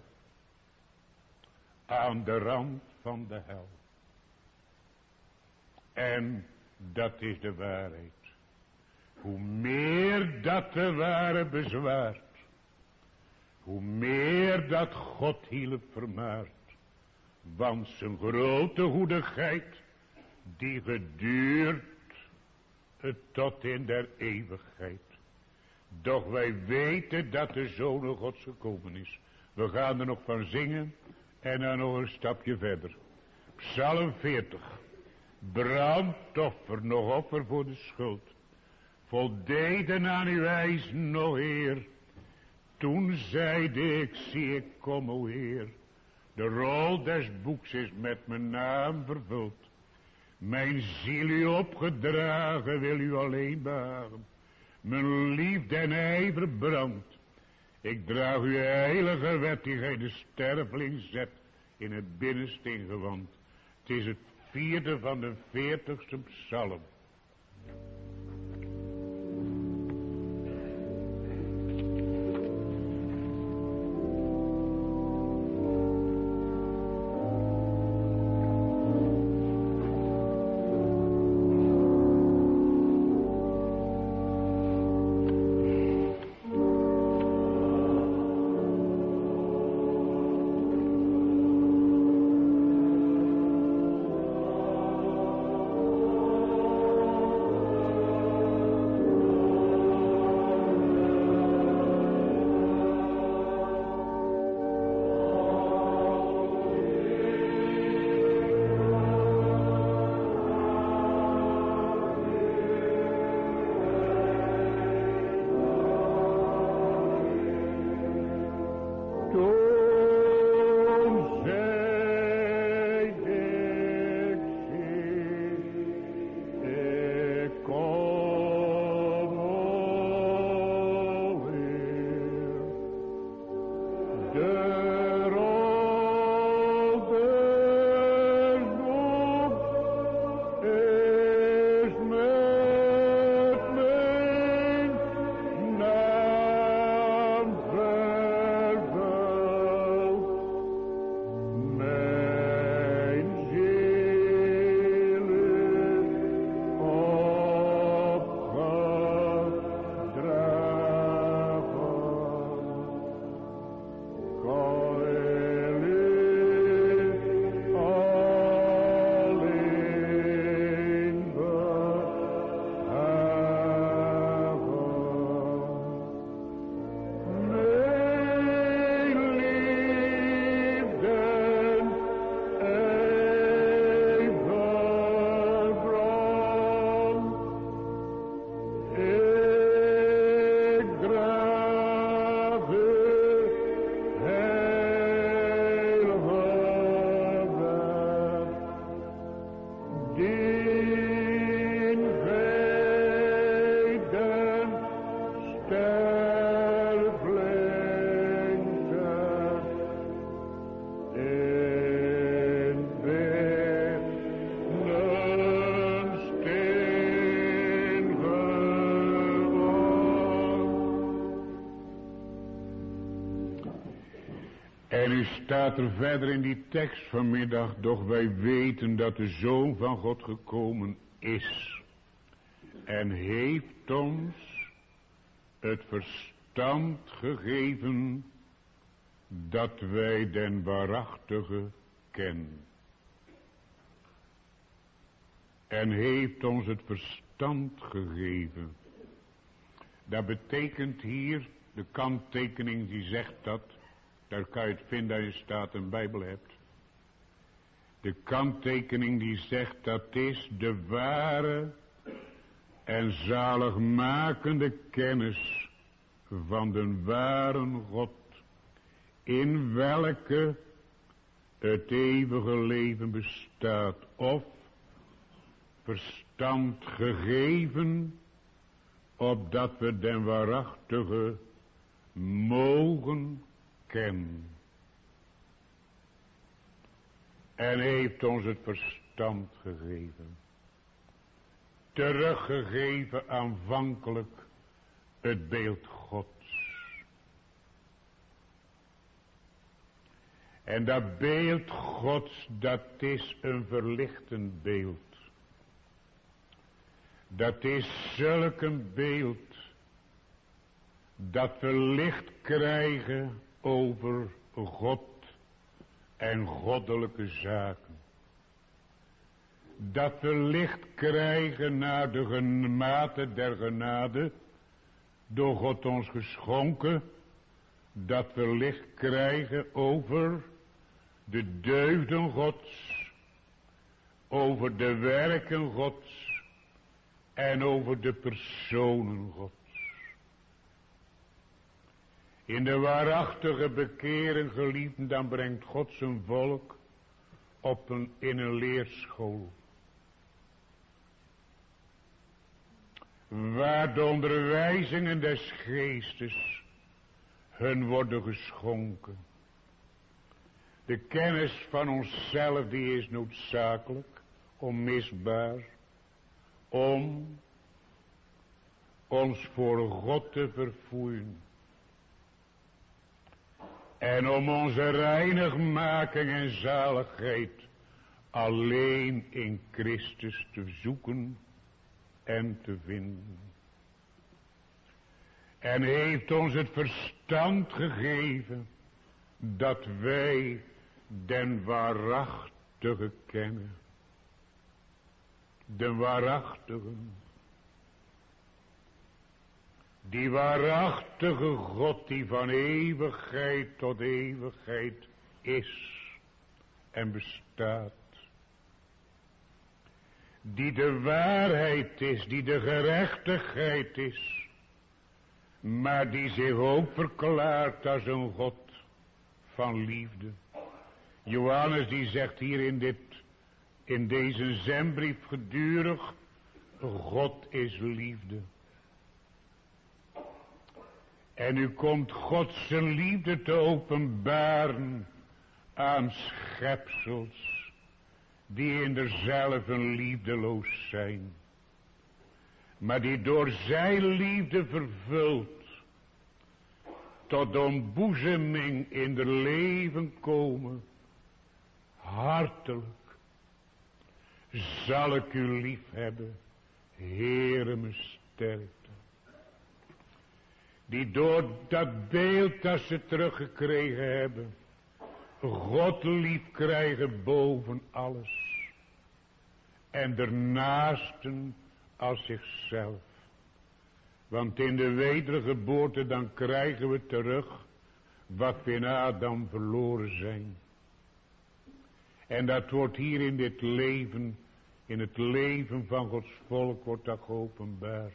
Aan de rand van de hel. En dat is de waarheid. Hoe meer dat de ware bezwaart. Hoe meer dat God hielp vermaart. Want zijn grote goedigheid. Die geduurt tot in der eeuwigheid. Doch wij weten dat de Zoon Gods gekomen is. We gaan er nog van zingen. En dan nog een stapje verder. Psalm 40. Brandoffer, nog offer voor de schuld. Voldeden aan uw eis, nog Heer. Toen zeide ik, zie ik kom, o Heer. De rol des boeks is met mijn naam vervuld. Mijn ziel u opgedragen, wil u alleen behagen. Mijn liefde en ijver brandt. Ik draag uw heilige wet die gij de sterveling zet in het binnenste ingewand. Het is het 4e van de 40ste psalm. En u staat er verder in die tekst vanmiddag, doch wij weten dat de Zoon van God gekomen is. En heeft ons het verstand gegeven dat wij den waarachtige kennen. En heeft ons het verstand gegeven. Dat betekent hier, de kanttekening die zegt dat, daar kan je het vinden als je staat en Bijbel hebt. De kanttekening die zegt dat is de ware en zaligmakende kennis van de ware God, in welke het eeuwige leven bestaat, of verstand gegeven, opdat we den waarachtige mogen kennen. En heeft ons het verstand gegeven, teruggegeven aanvankelijk het beeld Gods. En dat beeld Gods, dat is een verlichtend beeld. Dat is zulk een beeld dat we licht krijgen over God en goddelijke zaken. Dat we licht krijgen naar de mate der genade, door God ons geschonken, dat we licht krijgen over de deugden Gods, over de werken Gods en over de personen Gods. In de waarachtige bekering, geliefden, dan brengt God zijn volk in een leerschool, waar de onderwijzingen des geestes hun worden geschonken. De kennis van onszelf, die is noodzakelijk, onmisbaar, om ons voor God te verfoeien. En om onze reinigmaking en zaligheid alleen in Christus te zoeken en te vinden. En heeft ons het verstand gegeven dat wij den waarachtige kennen. De waarachtige. Die waarachtige God die van eeuwigheid tot eeuwigheid is en bestaat. Die de waarheid is, die de gerechtigheid is. Maar die zich ook verklaart als een God van liefde. Johannes die zegt hier in deze zendbrief gedurig, God is liefde. En nu komt God zijn liefde te openbaren aan schepsels die in derzelve liefdeloos zijn. Maar die door zijn liefde vervuld tot ontboezeming in de leven komen. Hartelijk zal ik u lief hebben, Heere mijn sterkte. Die door dat beeld dat ze teruggekregen hebben, God lief krijgen boven alles. En daarnaasten als zichzelf. Want in de wedergeboorte dan krijgen we terug wat we in Adam verloren zijn. En dat wordt hier in dit leven, in het leven van Gods volk wordt dat geopenbaard.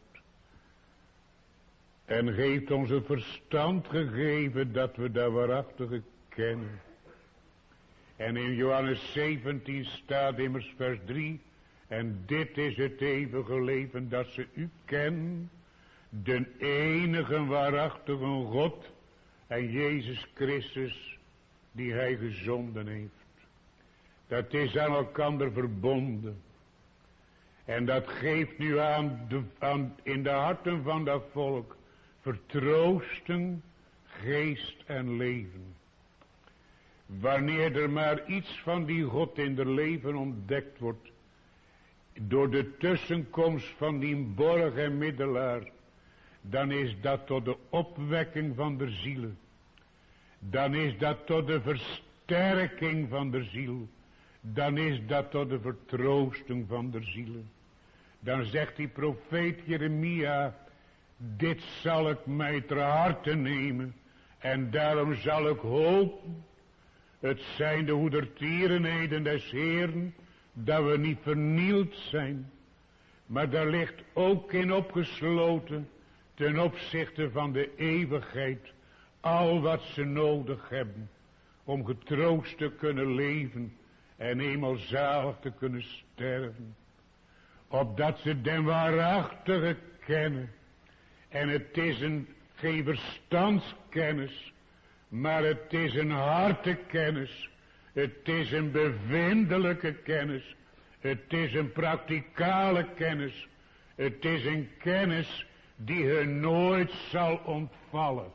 En heeft ons een verstand gegeven dat we dat waarachtige kennen. En in Johannes 17 staat immers vers 3. En dit is het eeuwige leven dat ze u kennen. De enige waarachtige God en Jezus Christus die hij gezonden heeft. Dat is aan elkander verbonden. En dat geeft nu in de harten van dat volk vertroosten, geest en leven. Wanneer er maar iets van die God in de leven ontdekt wordt, door de tussenkomst van die borg en middelaar, dan is dat tot de opwekking van de zielen. Dan is dat tot de versterking van de ziel. Dan is dat tot de vertroosting van de zielen. Dan zegt die profeet Jeremia, dit zal ik mij ter harte nemen, en daarom zal ik hopen, het zijn de hoedertierenheden des Heeren, dat we niet vernield zijn. Maar daar ligt ook in opgesloten, ten opzichte van de eeuwigheid, al wat ze nodig hebben, om getroost te kunnen leven, en eenmaal zalig te kunnen sterven. Opdat ze den waarachtige kennen. En het is geen verstandskennis, maar het is een hartekennis. Het is een bevindelijke kennis. Het is een praktikale kennis. Het is een kennis die hun nooit zal ontvallen.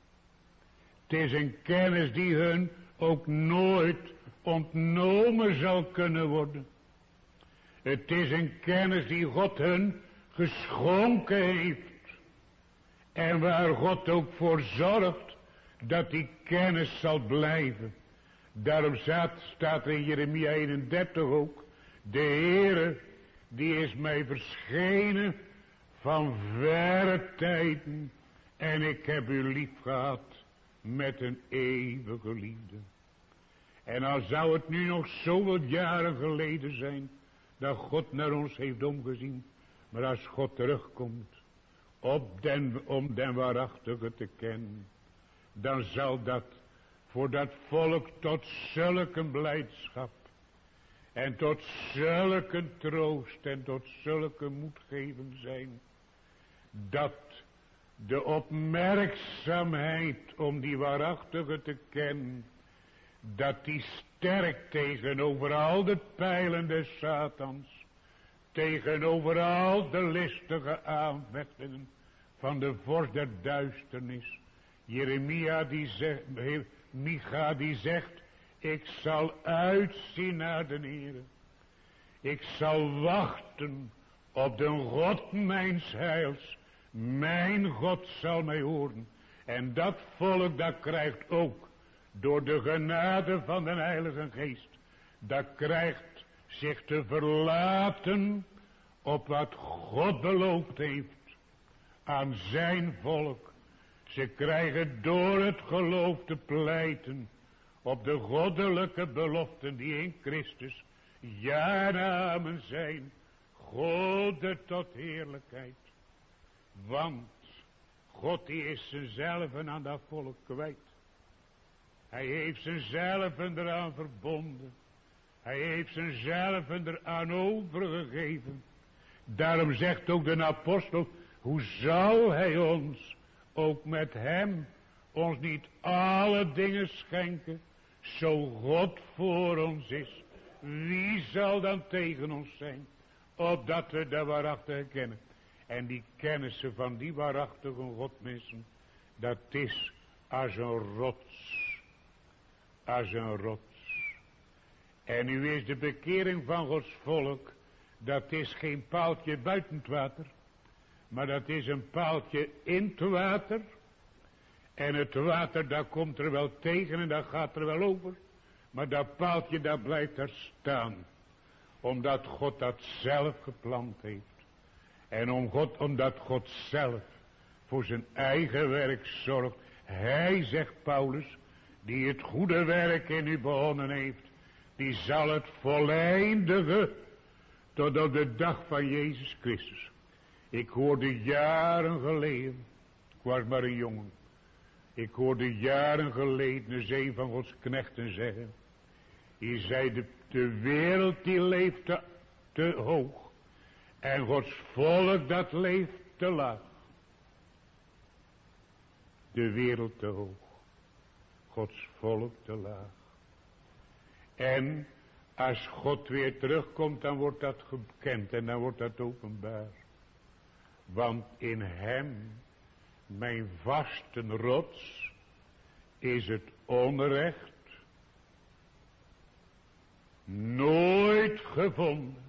Het is een kennis die hun ook nooit ontnomen zal kunnen worden. Het is een kennis die God hun geschonken heeft. En waar God ook voor zorgt dat die kennis zal blijven. Daarom staat er in Jeremia 31 ook. De Heere, die is mij verschenen van verre tijden. En ik heb u lief gehad met een eeuwige liefde. En al zou het nu nog zoveel jaren geleden zijn, dat God naar ons heeft omgezien. Maar als God terugkomt, om den waarachtige te kennen, dan zal dat voor dat volk tot zulke blijdschap, en tot zulke troost, en tot zulke moedgeving zijn, dat de opmerkzaamheid om die waarachtige te kennen, dat die sterk tegenover al de pijlen des Satans, tegenover al de listige aanvechtingen van de vorst der duisternis. Jeremia die zegt, Micha die zegt, ik zal uitzien naar de Heere. Ik zal wachten op de God mijns heils. Mijn God zal mij horen. En dat volk dat krijgt ook door de genade van de Heilige Geest, dat krijgt zich te verlaten op wat God beloofd heeft aan zijn volk. Ze krijgen door het geloof te pleiten op de goddelijke beloften die in Christus ja en amen zijn, Gode tot heerlijkheid. Want God die is zichzelf aan dat volk kwijt. Hij heeft zichzelf eraan verbonden. Hij heeft zichzelf eraan overgegeven. Daarom zegt ook de apostel, hoe zal hij ons ook met hem ons niet alle dingen schenken, zo God voor ons is. Wie zal dan tegen ons zijn, opdat we de waarachtige kennen? En die kennissen van die waarachtige Godmensen, dat is als een rots. Als een rots. En nu is de bekering van Gods volk, dat is geen paaltje buiten het water, maar dat is een paaltje in het water. En het water, dat komt er wel tegen en dat gaat er wel over. Maar dat paaltje, dat blijft er staan. Omdat God dat zelf geplant heeft. En omdat God zelf voor zijn eigen werk zorgt. Hij, zegt Paulus, die het goede werk in u begonnen heeft, die zal het voleindigen tot op de dag van Jezus Christus. Ik hoorde jaren geleden, ik was maar een jongen, ik hoorde jaren geleden een van Gods knechten zeggen, die zei, de wereld die leeft te hoog, en Gods volk dat leeft te laag. De wereld te hoog, Gods volk te laag. En als God weer terugkomt, dan wordt dat gekend en dan wordt dat openbaar. Want in hem, mijn vaste rots, is het onrecht nooit gevonden.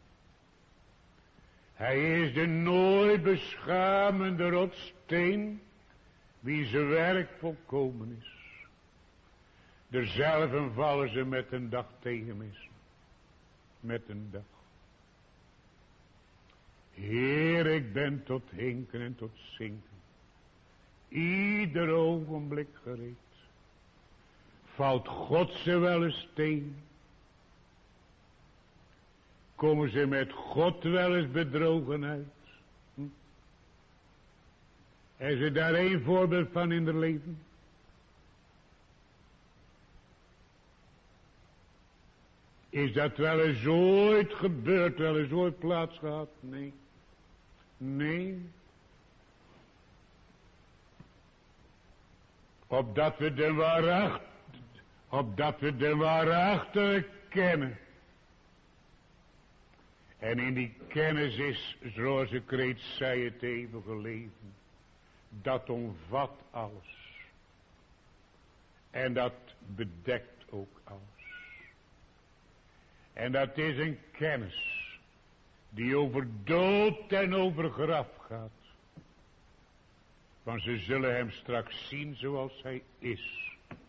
Hij is de nooit beschamende rotsteen, wie zijn werk volkomen is. Derzelfde vallen ze met een dag tegen mis. Met een dag. Heer, ik ben tot hinken en tot zinken. Ieder ogenblik gereed. Valt God ze wel een steen? Komen ze met God wel eens bedrogen uit? Is er daar één voorbeeld van in het leven? Is dat wel eens ooit gebeurd, wel eens ooit plaats gehad? Nee. Nee. Opdat we de waarachtige kennen. En in die kennis is, zoals ik reeds zei, het eeuwige leven. Dat omvat alles. En dat bedekt ook alles. En dat is een kennis die over dood en over graf gaat. Want ze zullen hem straks zien zoals hij is.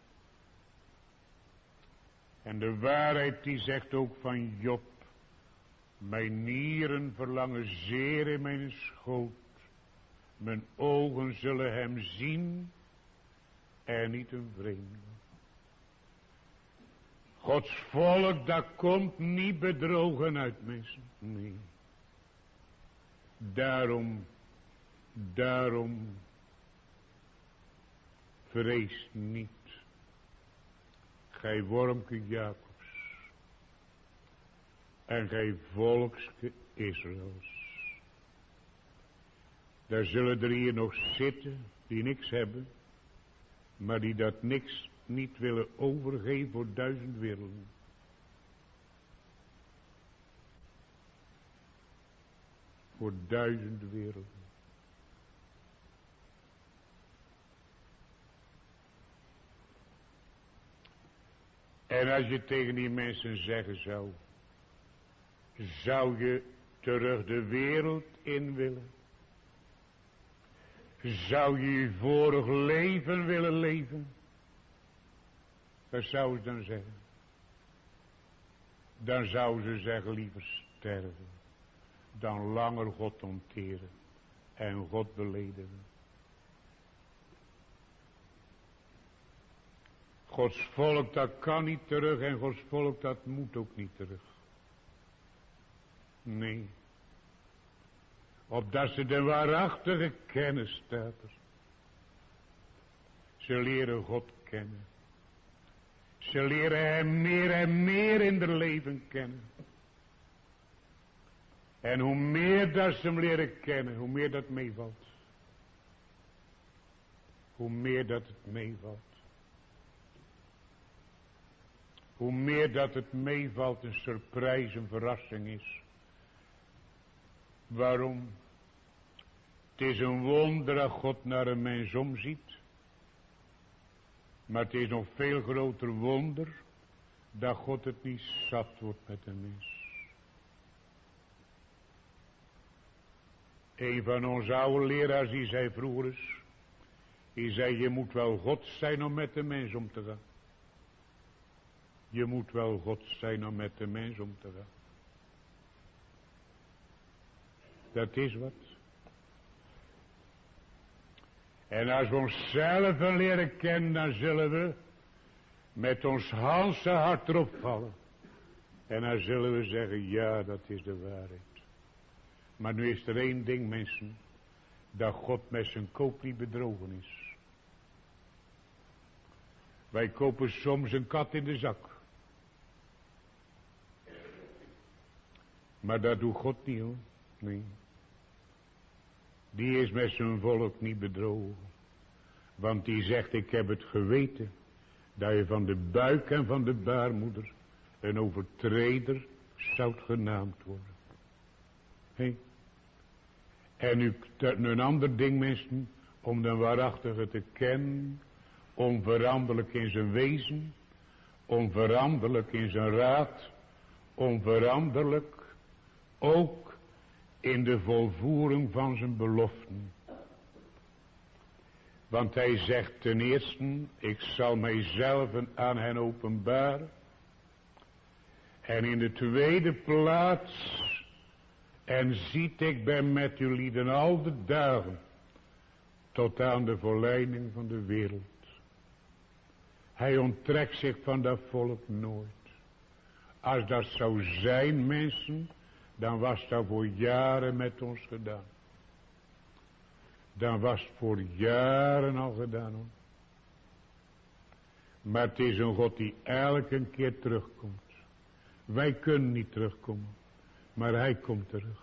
En de waarheid die zegt ook van Job. Mijn nieren verlangen zeer in mijn schoot. Mijn ogen zullen hem zien en niet een vreemde. Gods volk, dat komt niet bedrogen uit mensen. Nee. Daarom vrees niet. Gij wormke Jacobs. En gij volkske Israëls. Daar zullen er hier nog zitten die niks hebben. Maar die dat niks niet willen overgeven voor 1000 werelden. Voor 1000 werelden. En als je tegen die mensen zeggen zou. Zou je terug de wereld in willen? Zou je je vorig leven willen leven? Wat zou ze dan zeggen? Dan zou ze zeggen liever sterven. Dan langer God onteren. En God beledigen. Gods volk dat kan niet terug. En Gods volk dat moet ook niet terug. Nee. Opdat ze de waarachtige kennis staat er. Ze leren God kennen. Ze leren hem meer en meer in hun leven kennen. En hoe meer dat ze hem leren kennen, hoe meer dat meevalt. Hoe meer dat het meevalt. Hoe meer dat het meevalt, een surprise, een verrassing is. Waarom? Het is een wonder dat God naar een mens omziet. Maar het is nog veel groter wonder dat God het niet zat wordt met een mens. Een van onze oude leraars die zei vroeger eens. Die zei je moet wel God zijn om met de mens om te gaan. Je moet wel God zijn om met de mens om te gaan. Dat is wat. En als we onszelf leren kennen, dan zullen we met ons ganse hart erop vallen. En dan zullen we zeggen, ja, dat is de waarheid. Maar nu is er één ding, mensen, dat God met zijn koop niet bedrogen is. Wij kopen soms een kat in de zak. Maar dat doet God niet, hoor. Nee. Die is met zijn volk niet bedrogen. Want die zegt, ik heb het geweten, dat je van de buik en van de baarmoeder een overtreder zoudt genaamd worden. Hey. En nu een ander ding, mensen, om de waarachtige te kennen, onveranderlijk in zijn wezen, onveranderlijk in zijn raad, onveranderlijk, ook in de volvoering van zijn beloften. Want hij zegt ten eerste, ik zal mijzelf aan hen openbaren. En in de tweede plaats, en ziet ik ben met jullie al de dagen, tot aan de volleinding van de wereld. Hij onttrekt zich van dat volk nooit. Als dat zou zijn, mensen, dan was dat voor jaren met ons gedaan. Dan was het voor jaren al gedaan, hoor. Maar het is een God die elke keer terugkomt. Wij kunnen niet terugkomen, maar hij komt terug.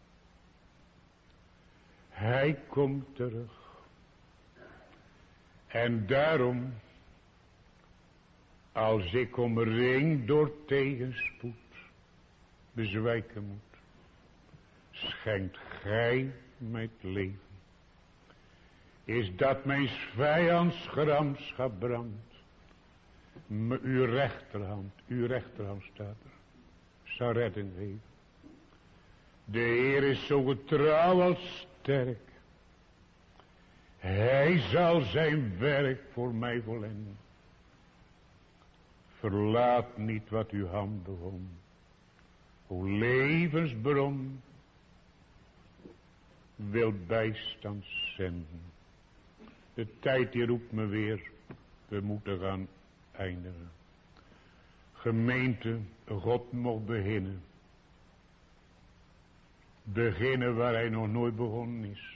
Hij komt terug. En daarom, als ik omringd door tegenspoed bezwijken moet, schenkt gij mij het leven. Is dat mijn vijands gramschap brandt, uw rechterhand staat er, zal redding geven. De Heer is zo getrouw als sterk. Hij zal zijn werk voor mij volenden. Verlaat niet wat uw hand begon. O levensbron, wil bijstand zenden. De tijd die roept me weer. We moeten gaan eindigen. Gemeente, God mocht beginnen. Beginnen waar hij nog nooit begonnen is.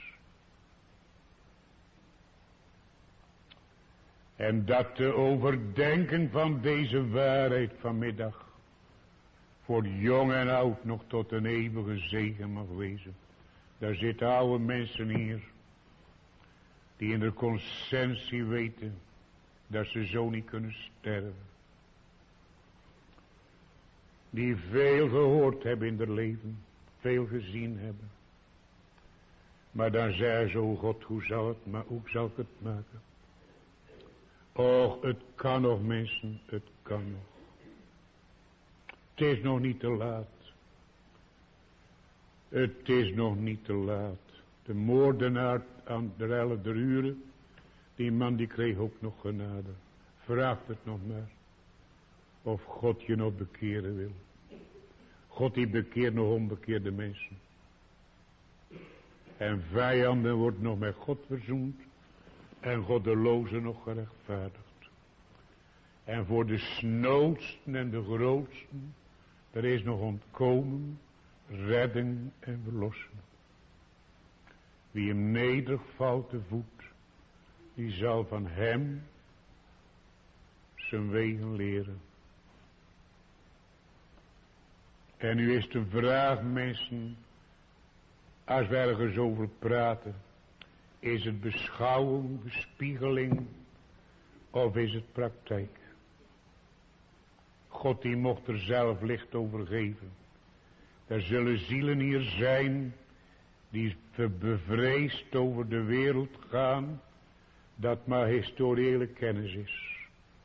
En dat de overdenking van deze waarheid vanmiddag voor jong en oud nog tot een eeuwige zegen mag wezen. Daar zitten oude mensen hier die in de conscientie weten dat ze zo niet kunnen sterven. Die veel gehoord hebben in hun leven, veel gezien hebben. Maar dan zeggen ze, o God, hoe zal ik het maken? Och, het kan nog, mensen, het kan nog. Het is nog niet te laat. Het is nog niet te laat. De moordenaar aan de 11e uur, die man die kreeg ook nog genade. Vraag het nog maar. Of God je nog bekeren wil. God die bekeert nog onbekeerde mensen. En vijanden wordt nog met God verzoend. En goddelozen nog gerechtvaardigd. En voor de snoodsten en de grootsten, er is nog ontkomen, redding en verlossen. Wie hem nederig valt te voet, die zal van hem zijn wegen leren. En nu is de vraag, mensen, als we ergens over praten, is het beschouwing, bespiegeling of is het praktijk? God die mocht er zelf licht over geven. Er zullen zielen hier zijn die bevreesd over de wereld gaan, dat maar historiële kennis is.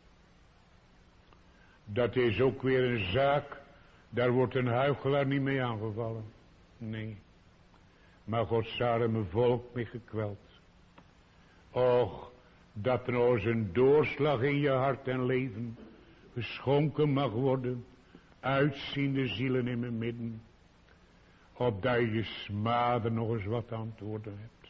Dat is ook weer een zaak, daar wordt een huichelaar niet mee aangevallen. Nee. Maar Gods arme volk mee gekweld. Och, dat er nog eens een doorslag in je hart en leven geschonken mag worden, uitziende zielen in mijn midden, opdat je smaden nog eens wat antwoorden hebt.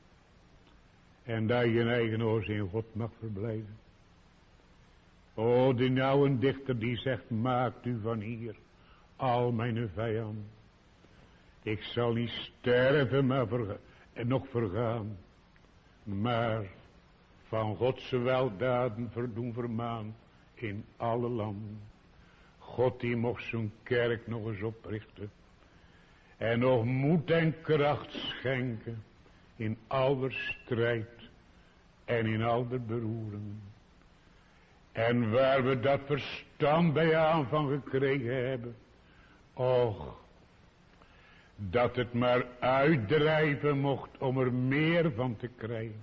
En dat je eigen nog eens in God mag verblijven. O, die oude dichter die zegt, maakt u van hier al mijn vijanden. Ik zal niet sterven, maar nog vergaan. Maar van Gods weldaden doen vermaan in alle landen. God die mocht zijn kerk nog eens oprichten. En nog moed en kracht schenken in al de strijd en in al de beroeringen. En waar we dat verstand bij aan van gekregen hebben. Och, dat het maar uitdrijven mocht om er meer van te krijgen.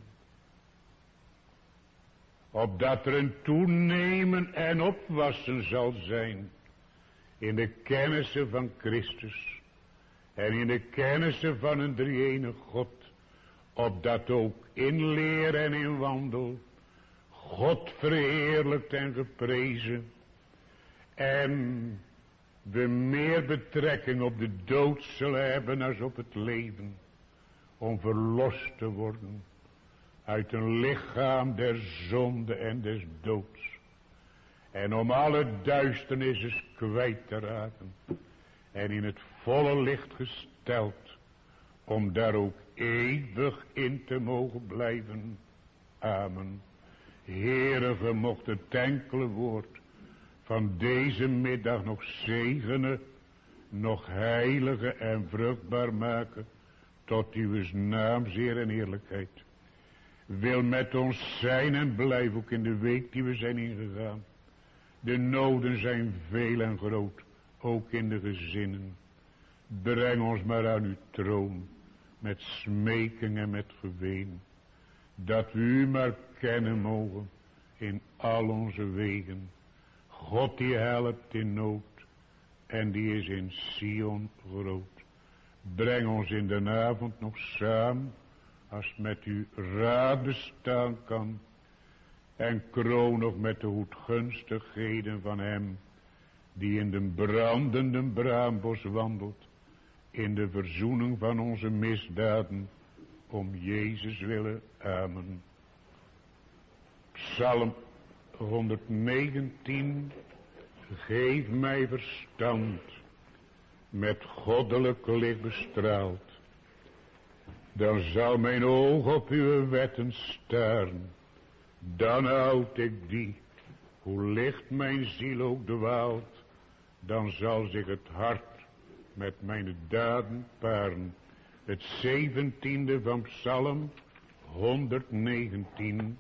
Opdat er een toenemen en opwassen zal zijn in de kennissen van Christus en in de kennissen van een drie-ene God, opdat ook in leer en in wandel God verheerlijkt en geprezen en we meer betrekking op de dood zullen hebben als op het leven, om verlost te worden uit een lichaam der zonde en des doods en om alle duisternisses kwijt te raken en in het volle licht gesteld, om daar ook eeuwig in te mogen blijven. Amen. Heere, ge mocht het enkele woord van deze middag nog zegenen, nog heilige en vruchtbaar maken, tot uw naam zeer en eerlijkheid. Wil met ons zijn en blijf ook in de week die we zijn ingegaan. De noden zijn veel en groot, ook in de gezinnen. Breng ons maar aan uw troon, met smeking en met geween, dat we u maar kennen mogen in al onze wegen. God die helpt in nood, en die is in Sion groot. Breng ons in de avond nog samen, als met uw raad bestaan kan, en kroon nog met de goedgunstigheden van hem, die in de brandende braambos wandelt, in de verzoening van onze misdaden, om Jezus willen. Amen. Psalm 119. Geef mij verstand, met goddelijk licht bestraald. Dan zal mijn oog op uw wetten staren. Dan houd ik die, hoe licht mijn ziel ook dwaalt. Dan zal zich het hart met mijn daden paren. Het 17e van Psalm 119.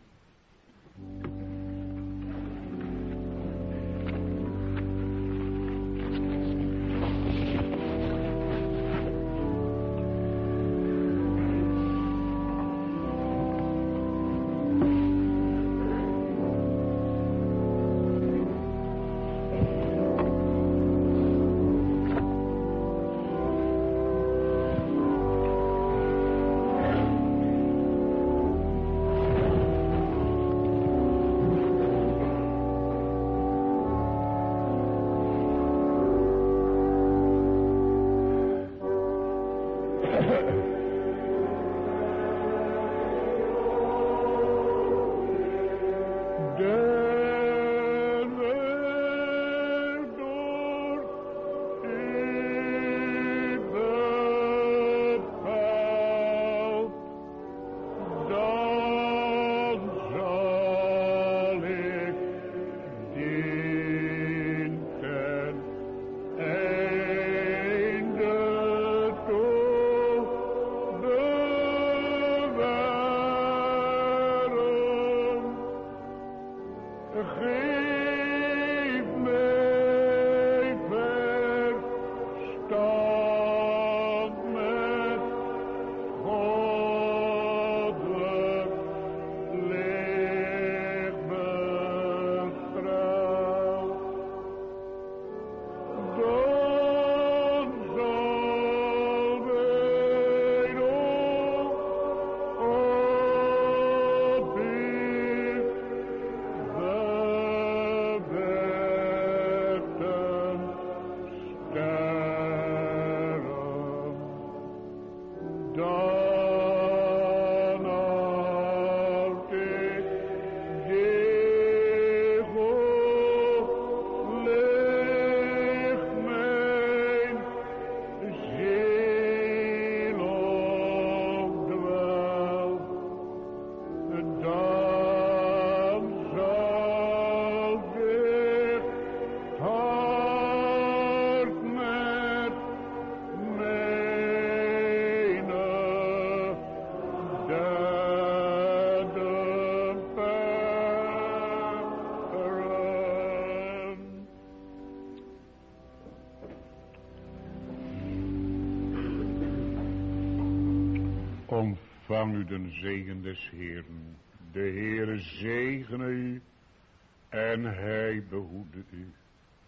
Ontvang u den zegen des Heeren. De Heere zegene u en hij behoede u. De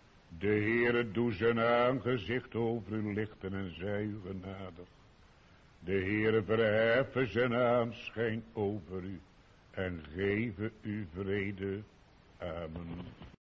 De Heere doe zijn aangezicht over u lichten en zij u genadig. De Heere verheffen zijn aanschijn over u en geven u vrede. Amen.